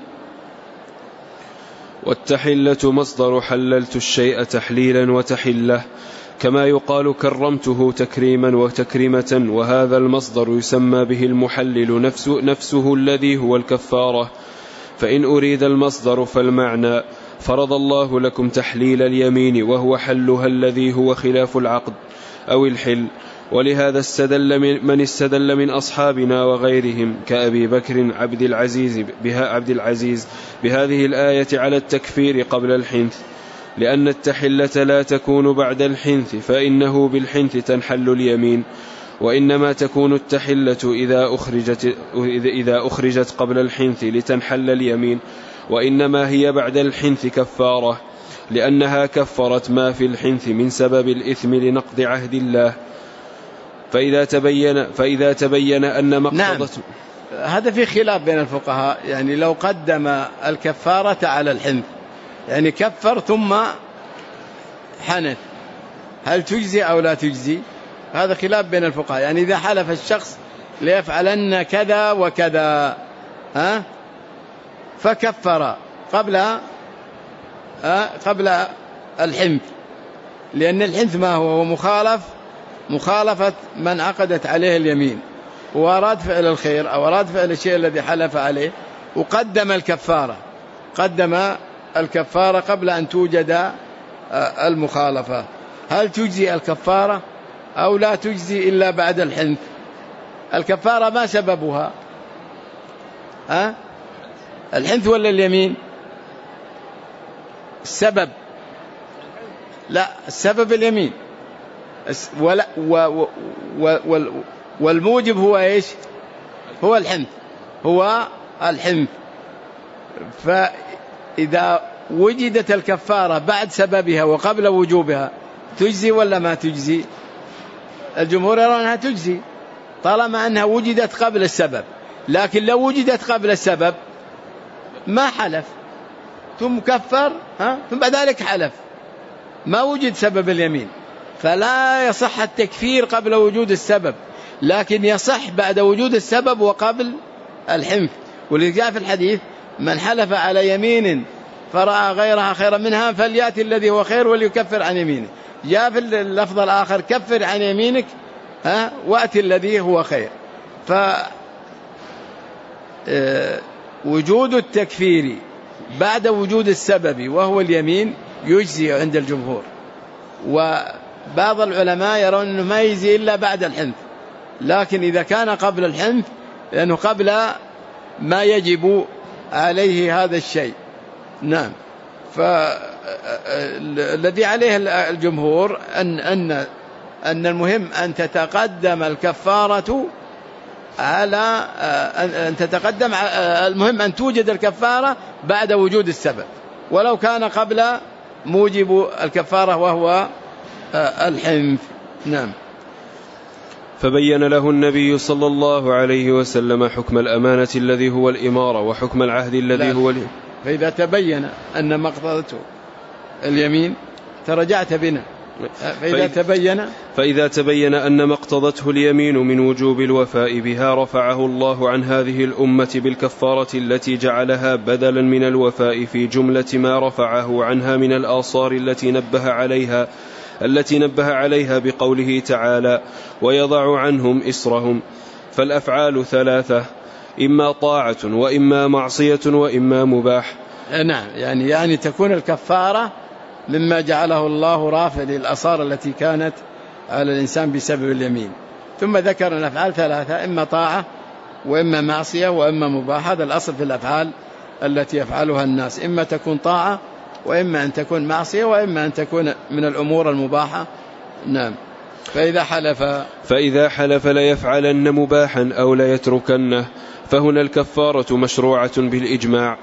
والتحلة مصدر حللت الشيء تحليلا وتحله، كما يقال كرمته تكريما وتكريمة، وهذا المصدر يسمى به المحلل نفسه الذي هو الكفارة. فإن أريد المصدر فالمعنى: فرض الله لكم تحليل اليمين وهو حلها الذي هو خلاف العقد أو الحل. ولهذا من استدل من أصحابنا وغيرهم كأبي بكر عبد العزيز بهذه الآية على التكفير قبل الحنث، لأن التحلة لا تكون بعد الحنث، فإنه بالحنث تنحل اليمين، وإنما تكون التحلة إذا أخرجت قبل الحنث لتنحل اليمين، وإنما هي بعد الحنث كفارة، لأنها كفرت ما في الحنث من سبب الإثم لنقض عهد الله. فإذا تبين أن مقصدة. نعم، هذا في خلاف بين الفقهاء، يعني لو قدم الكفارة على الحنث، يعني كفر ثم حنث، هل تجزي أو لا تجزي؟ هذا خلاف بين الفقهاء. يعني إذا حلف الشخص ليفعلن كذا وكذا فكفر قبل الحنث، لأن الحنث ما هو مخالفة من عقدت عليه اليمين، وأراد فعل الخير أو أراد فعل الشيء الذي حلف عليه، وقدم الكفارة قبل أن توجد المخالفة. هل تجزي الكفارة أو لا تجزي إلا بعد الحنث؟ الكفارة ما سببها؟ الحنث ولا اليمين؟ السبب لا، السبب اليمين، والموجب هو إيش؟ هو الحنث. فإذا وجدت الكفارة بعد سببها وقبل وجوبها تجزي ولا ما تجزي؟ الجمهور يرون أنها تجزي طالما أنها وجدت قبل السبب، لكن لو وجدت قبل السبب ما حلف ثم كفر ثم بعد ذلك حلف، ما وجد سبب اليمين، فلا يصح التكفير قبل وجود السبب، لكن يصح بعد وجود السبب وقبل الحنث. ولذلك جاء في الحديث: من حلف على يمين فرأى غيرها خيرا منها فليأتي الذي هو خير وليكفر عن يمينه. جاء في اللفظ الآخر: كفر عن يمينك وأتي الذي هو خير. وجود التكفير بعد وجود السبب وهو اليمين يجزي عند الجمهور. وبعض العلماء يرون أنه ما يجزي إلا بعد الحنث، لكن إذا كان قبل الحنث لأنه قبل ما يجب عليه هذا الشيء. نعم. فالذي عليه الجمهور أن المهم أن تتقدم الكفارة على أن تتقدم، المهم أن توجد الكفارة بعد وجود السبب، ولو كان قبل موجب الكفارة وهو الحنث. نعم. فبين له النبي صلى الله عليه وسلم حكم الأمانة الذي هو الإمارة، وحكم العهد الذي هو فإذا تبين أن مقتضته اليمين ترجعت بنا. فإذا تبين أن ما اقتضته اليمين من وجوب الوفاء بها رفعه الله عن هذه الأمة بالكفارة التي جعلها بدلا من الوفاء في جملة ما رفعه عنها من الآثار التي نبه عليها بقوله تعالى: ويضع عنهم إصرهم. فالأفعال ثلاثة: إما طاعة وإما معصية وإما مباح. نعم. يعني تكون الكفارة مما جعله الله رافع للآثار التي كانت على الإنسان بسبب اليمين. ثم ذكر الأفعال ثلاثة: إما طاعة وإما معصية وإما مباح. هذا الأصل في الأفعال التي يفعلها الناس، إما تكون طاعة وإما أن تكون معصية وإما أن تكون من الأمور المباحة. نعم. فإذا حلف ليفعلن مباحا أو ليتركنه، فهنا الكفارة مشروعة بالإجماع.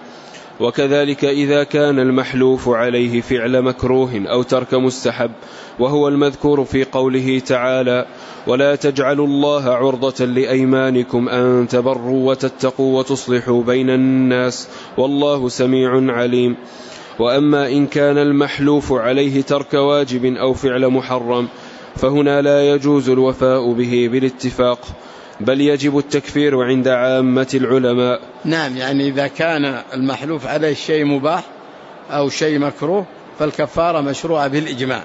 وكذلك إذا كان المحلوف عليه فعل مكروه أو ترك مستحب، وهو المذكور في قوله تعالى: ولا تجعلوا الله عرضة لأيمانكم أن تبروا وتتقوا وتصلحوا بين الناس والله سميع عليم. وأما إن كان المحلوف عليه ترك واجب أو فعل محرم، فهنا لا يجوز الوفاء به بالاتفاق، بل يجب التكفير عند عامة العلماء. نعم. يعني إذا كان المحلوف عليه شيء مباح أو شيء مكروه فالكفارة مشروعة بالإجماع،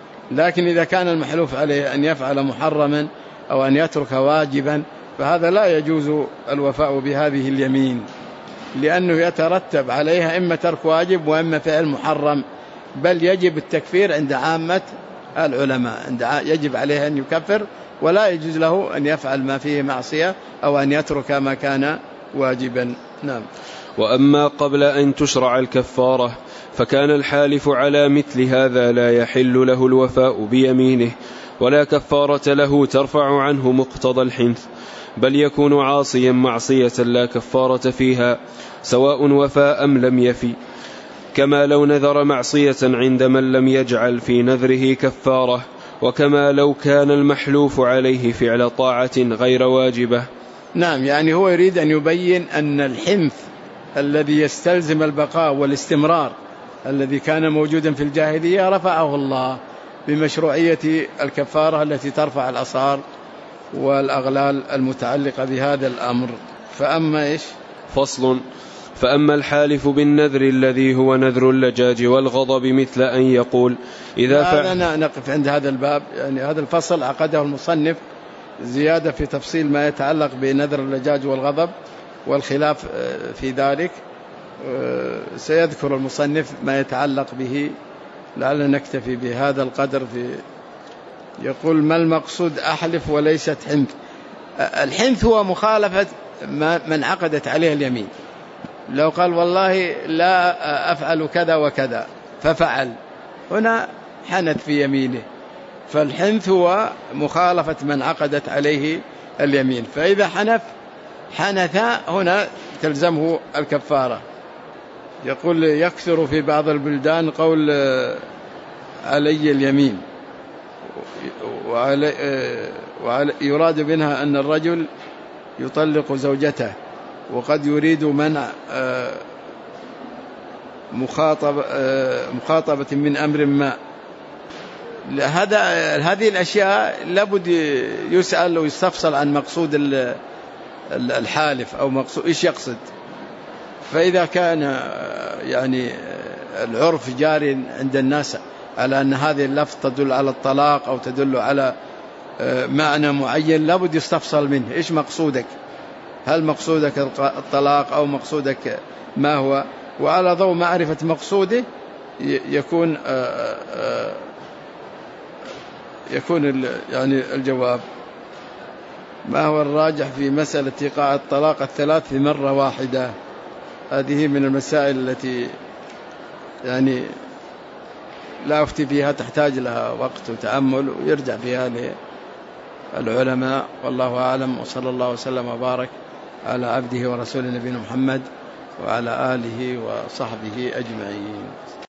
لكن إذا كان المحلوف عليه أن يفعل محرما أو أن يترك واجبا فهذا لا يجوز الوفاء بهذه اليمين، لأنه يترتب عليها إما ترك واجب وإما فعل محرم، بل يجب التكفير عند عامة العلماء، يجب عليه أن يكفر، ولا يجوز له أن يفعل ما فيه معصية أو أن يترك ما كان واجبا. نعم. وأما قبل أن تشرع الكفارة فكان الحالف على مثل هذا لا يحل له الوفاء بيمينه، ولا كفارة له ترفع عنه مقتضى الحنث، بل يكون عاصيا معصية لا كفارة فيها، سواء وفى أم لم يفي، كما لو نذر معصية عند من لم يجعل في نذره كفارة، وكما لو كان المحلوف عليه فعل طاعة غير واجبة. نعم. يعني هو يريد أن يبين أن الحنث الذي يستلزم البقاء والاستمرار الذي كان موجودا في الجاهلية رفعه الله بمشروعية الكفارة التي ترفع الآثار والأغلال المتعلقة بهذا الأمر. فأما إيش؟ فصل. فأما الحالف بالنذر الذي هو نذر اللجاج والغضب مثل أن يقول إذا فعل. نقف عند هذا الباب. يعني هذا الفصل عقده المصنف زيادة في تفصيل ما يتعلق بنذر اللجاج والغضب والخلاف في ذلك، سيذكر المصنف ما يتعلق به، لعلنا نكتفي بهذا القدر. يقول: ما المقصود أحلف وليست حنث؟ الحنث هو مخالفة من عقدت عليه اليمين. لو قال والله لا أفعل كذا وكذا ففعل، هنا حنث في يمينه، فالحنث هو مخالفة من عقدت عليه اليمين، فإذا حنث هنا تلزمه الكفارة. يقول: يكثر في بعض البلدان قول علي اليمين، يراد منها أن الرجل يطلق زوجته، وقد يريد منع مخاطبة من أمر ما. هذه الأشياء لابد يسأل ويستفصل عن مقصود الحالف أو مقصود إيش يقصد. فإذا كان يعني العرف جاري عند الناس على أن هذه اللفظ تدل على الطلاق أو تدل على معنى معين، لابد يستفصل منه إيش مقصودك، هل مقصودك الطلاق أو مقصودك ما هو، وعلى ضوء معرفة مقصوده يكون يكون يعني الجواب. ما هو الراجح في مسألة إيقاع الطلاق الثلاث في مرة واحدة؟ هذه من المسائل التي يعني لا أفتي فيها، تحتاج لها وقت وتأمل ويرجع فيها للعلماء، والله أعلم. وصلى الله وسلم وبارك على عبده ورسوله نبينا محمد وعلى آله وصحبه أجمعين.